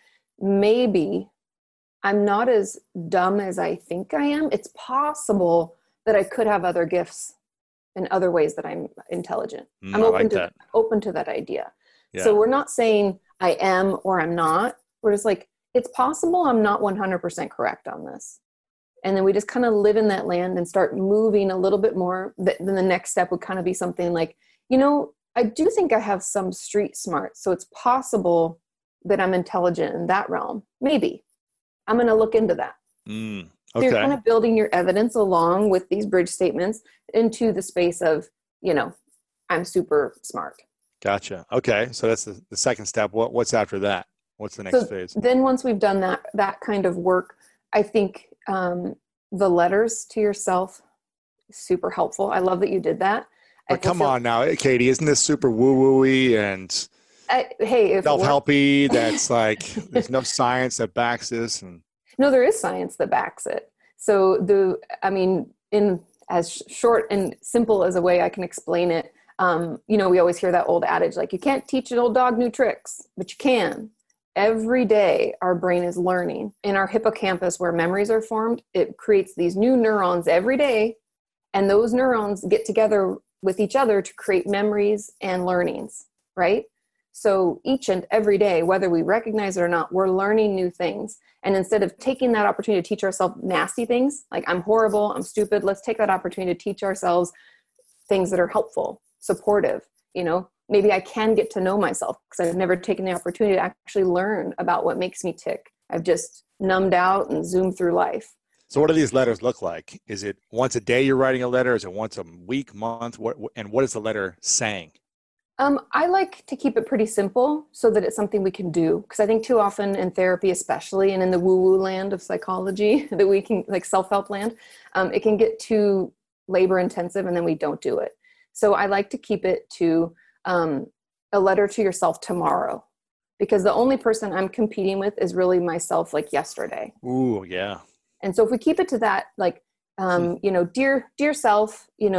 maybe I'm not as dumb as I think I am. It's possible that I could have other gifts in other ways that I'm intelligent. Mm, I'm I open like to that. open to that idea. Yeah. So we're not saying I am or I'm not. We're just like, it's possible I'm not one hundred percent correct on this. And then we just kind of live in that land and start moving a little bit more. Th- Then the next step would kind of be something like, you know, I do think I have some street smart. So it's possible that I'm intelligent in that realm. Maybe. I'm going to look into that. Mm, So you're okay. kind of building your evidence along with these bridge statements into the space of, you know, I'm super smart. Gotcha. Okay, so that's the, the second step. What what's after that? What's the next So phase? then once we've done that, that kind of work, I think um, the letters to yourself, super helpful. I love that you did that. I But come fulfill- on now, Katie, isn't this super woo-wooey and I, hey, if it works- self-helpy? That's like there's no science that backs this, and No, there is science that backs it. So the, I mean, in as sh- short and simple as a way I can explain it, um, you know, we always hear that old adage, like you can't teach an old dog new tricks, but you can. Every day our brain is learning. In our hippocampus where memories are formed, it creates these new neurons every day. And those neurons get together with each other to create memories and learnings, right? So each and every day, whether we recognize it or not, we're learning new things. And instead of taking that opportunity to teach ourselves nasty things, like I'm horrible, I'm stupid, let's take that opportunity to teach ourselves things that are helpful, supportive. You know, maybe I can get to know myself because I've never taken the opportunity to actually learn about what makes me tick. I've just numbed out and zoomed through life. so what do these letters look like? Is it once a day you're writing a letter? Is it once a week, month? What and what is the letter saying? Um, I like to keep it pretty simple so that it's something we can do. Because I think too often in therapy, especially, and in the woo-woo land of psychology, that we can, like self-help land, um, it can get too labor intensive and then we don't do it. So I like to keep it to um, a letter to yourself tomorrow. Because the only person I'm competing with is really myself, like yesterday. Ooh, yeah. And so if we keep it to that, like, um, you know, dear, dear self, you know,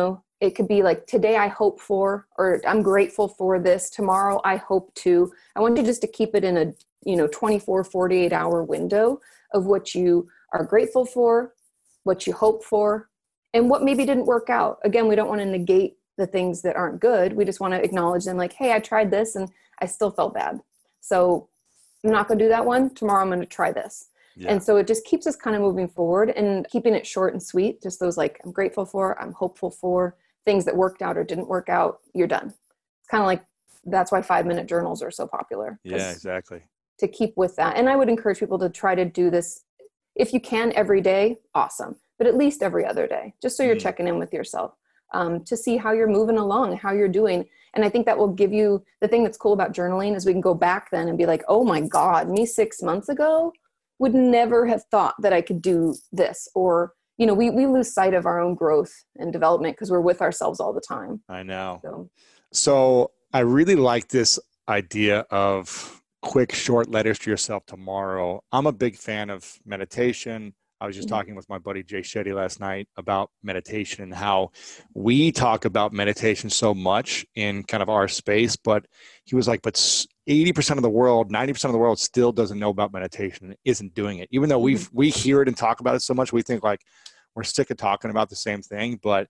it could be like, today I hope for, or I'm grateful for this. Tomorrow I hope to. I want you just to keep it in a, you know, twenty-four, forty-eight hour window of what you are grateful for, what you hope for, and what maybe didn't work out. Again, we don't want to negate the things that aren't good. We just want to acknowledge them, like, hey, I tried this and I still felt bad. So I'm not going to do that one. Tomorrow I'm going to try this. Yeah. And so it just keeps us kind of moving forward and keeping it short and sweet. Just those like, I'm grateful for, I'm hopeful for, things that worked out or didn't work out, you're done. It's kind of like, that's why five minute journals are so popular. Yeah, exactly. To keep with that. And I would encourage people to try to do this. If you can every day, awesome. But at least every other day, just so you're mm. checking in with yourself um, to see how you're moving along, how you're doing. And I think that will give you, the thing that's cool about journaling is we can go back then and be like, oh my God, me six months ago would never have thought that I could do this. Or, you know, we, we lose sight of our own growth and development because we're with ourselves all the time. I know. So, so I really like this idea of quick, short letters to yourself tomorrow. I'm a big fan of meditation. I was just mm-hmm. talking with my buddy Jay Shetty last night about meditation and how we talk about meditation so much in kind of our space, but he was like, but eighty percent of the world, ninety percent of the world still doesn't know about meditation and isn't doing it. Even though we mm-hmm. we hear it and talk about it so much, we think like we're sick of talking about the same thing. But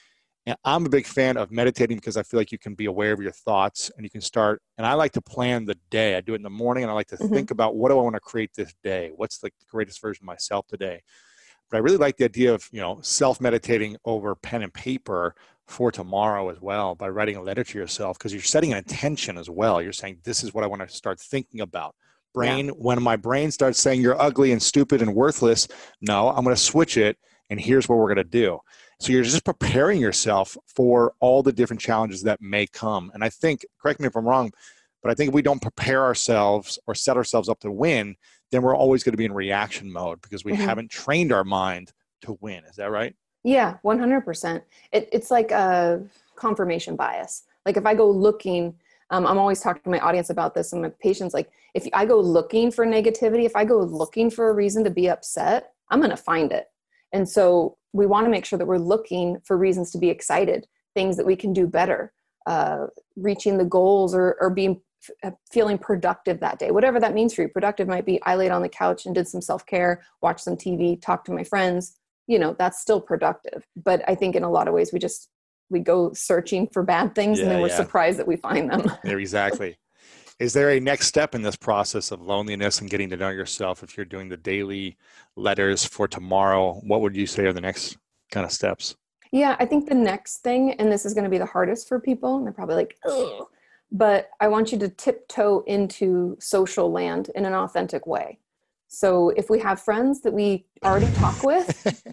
I'm a big fan of meditating because I feel like you can be aware of your thoughts and you can start. And I like to plan the day. I do it in the morning and I like to mm-hmm. think about what do I want to create this day? What's the greatest version of myself today? But I really like the idea of, you know, self-meditating over pen and paper for tomorrow as well by writing a letter to yourself, because you're setting an intention as well. You're saying, this is what I want to start thinking about. Brain, yeah. When my brain starts saying you're ugly and stupid and worthless, no, I'm going to switch it. And here's what we're going to do. So you're just preparing yourself for all the different challenges that may come. And I think, correct me if I'm wrong, but I think if we don't prepare ourselves or set ourselves up to win, then we're always going to be in reaction mode because we mm-hmm. haven't trained our mind to win. Is that right? Yeah, one hundred percent. It, it's like a confirmation bias. Like if I go looking, um, I'm always talking to my audience about this and my patients, like if I go looking for negativity, if I go looking for a reason to be upset, I'm going to find it. And so we want to make sure that we're looking for reasons to be excited, things that we can do better, uh, reaching the goals or, or being f- feeling productive that day, whatever that means for you. Productive might be I laid on the couch and did some self-care, watched some T V, talked to my friends. You know, that's still productive. But I think in a lot of ways, we just, we go searching for bad things yeah, and then we're yeah. surprised that we find them. Yeah, exactly. Is there a next step in this process of loneliness and getting to know yourself? If you're doing the daily letters for tomorrow, what would you say are the next kind of steps? Yeah, I think the next thing, and this is going to be the hardest for people, and they're probably like, ugh, but I want you to tiptoe into social land in an authentic way. So if we have friends that we already talk with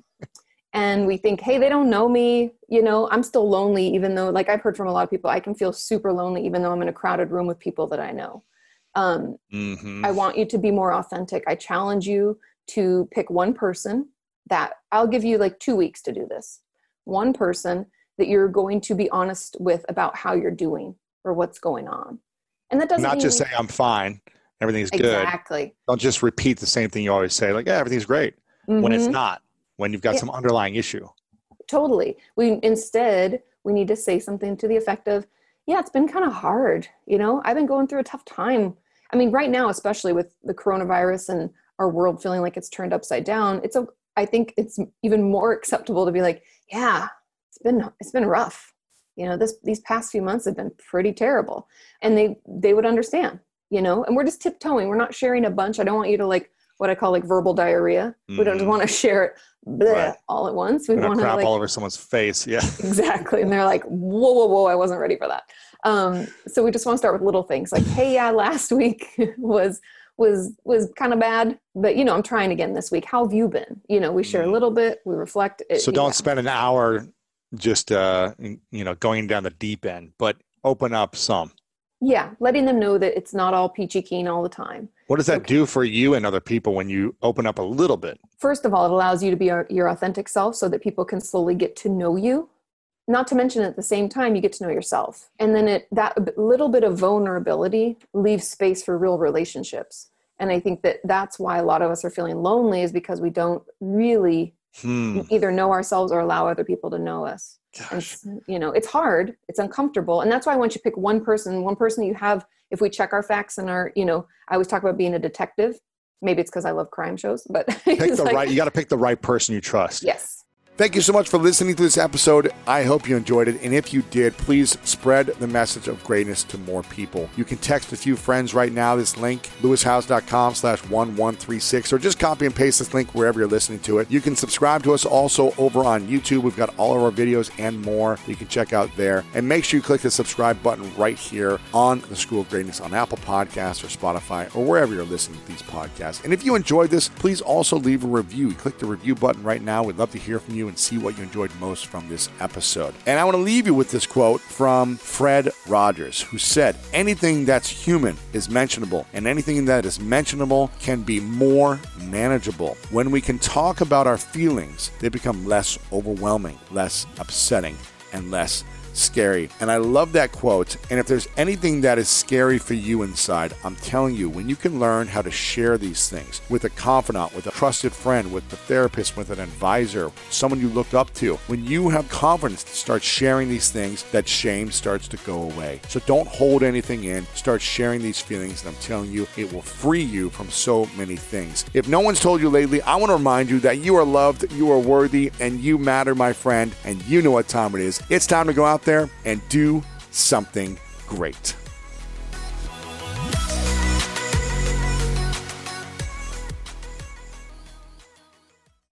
and we think, hey, they don't know me, you know, I'm still lonely, even though, like I've heard from a lot of people, I can feel super lonely, even though I'm in a crowded room with people that I know. Um, mm-hmm. I want you to be more authentic. I challenge you to pick one person that I'll give you like two weeks to do this. One person that you're going to be honest with about how you're doing or what's going on. And that doesn't not mean just say I'm fine, everything's good. Exactly. Don't just repeat the same thing you always say, like, yeah, everything's great, mm-hmm. when it's not, when you've got yeah. some underlying issue. Totally. We instead, we need to say something to the effect of, yeah, it's been kind of hard. You know, I've been going through a tough time. I mean, right now, especially with the coronavirus and our world feeling like it's turned upside down, it's a, I think it's even more acceptable to be like, yeah, it's been, it's been rough. You know, this, these past few months have been pretty terrible, and they, they would understand, you know, and we're just tiptoeing. We're not sharing a bunch. I don't want you to like what I call like verbal diarrhea. Mm. We don't just want to share it bleh, right. all at once. We want to crap like, all over someone's face. Yeah, exactly. And they're like, whoa, whoa, whoa, I wasn't ready for that. Um, so we just want to start with little things like, hey, yeah, last week was, was, was kind of bad, but you know, I'm trying again this week. How have you been? You know, we share a little bit, we reflect. It, so don't yeah. spend an hour just, uh, you know, going down the deep end, but open up some. Yeah. Letting them know that it's not all peachy keen all the time. What does that okay. do for you and other people when you open up a little bit? First of all, it allows you to be your, your authentic self so that people can slowly get to know you. Not to mention at the same time, you get to know yourself. And then it, that little bit of vulnerability leaves space for real relationships. And I think that that's why a lot of us are feeling lonely, is because we don't really hmm. either know ourselves or allow other people to know us. Gosh. And, you know, it's hard, it's uncomfortable. And that's why I want you to pick one person, one person you have. If we check our facts and our, you know, I always talk about being a detective. Maybe it's because I love crime shows, but pick the like, right, you got to pick the right person you trust. Yes. Thank you so much for listening to this episode. I hope you enjoyed it. And if you did, please spread the message of greatness to more people. You can text a few friends right now, this link, lewishowes.com slash one one three six, or just copy and paste this link wherever you're listening to it. You can subscribe to us also over on YouTube. We've got all of our videos and more you can check out there. And make sure you click the subscribe button right here on the School of Greatness on Apple Podcasts or Spotify or wherever you're listening to these podcasts. And if you enjoyed this, please also leave a review. Click the review button right now. We'd love to hear from you and see what you enjoyed most from this episode. And I want to leave you with this quote from Fred Rogers, who said, anything that's human is mentionable, and anything that is mentionable can be more manageable. When we can talk about our feelings, they become less overwhelming, less upsetting, and less scary. And I love that quote. And if there's anything that is scary for you inside, I'm telling you, when you can learn how to share these things with a confidant, with a trusted friend, with a therapist, with an advisor, someone you look up to, when you have confidence to start sharing these things, that shame starts to go away. So don't hold anything in. Start sharing these feelings, and I'm telling you, it will free you from so many things. If no one's told you lately, I want to remind you that you are loved, you are worthy, and you matter, my friend, and you know what time it is. It's time to go out there and do something great.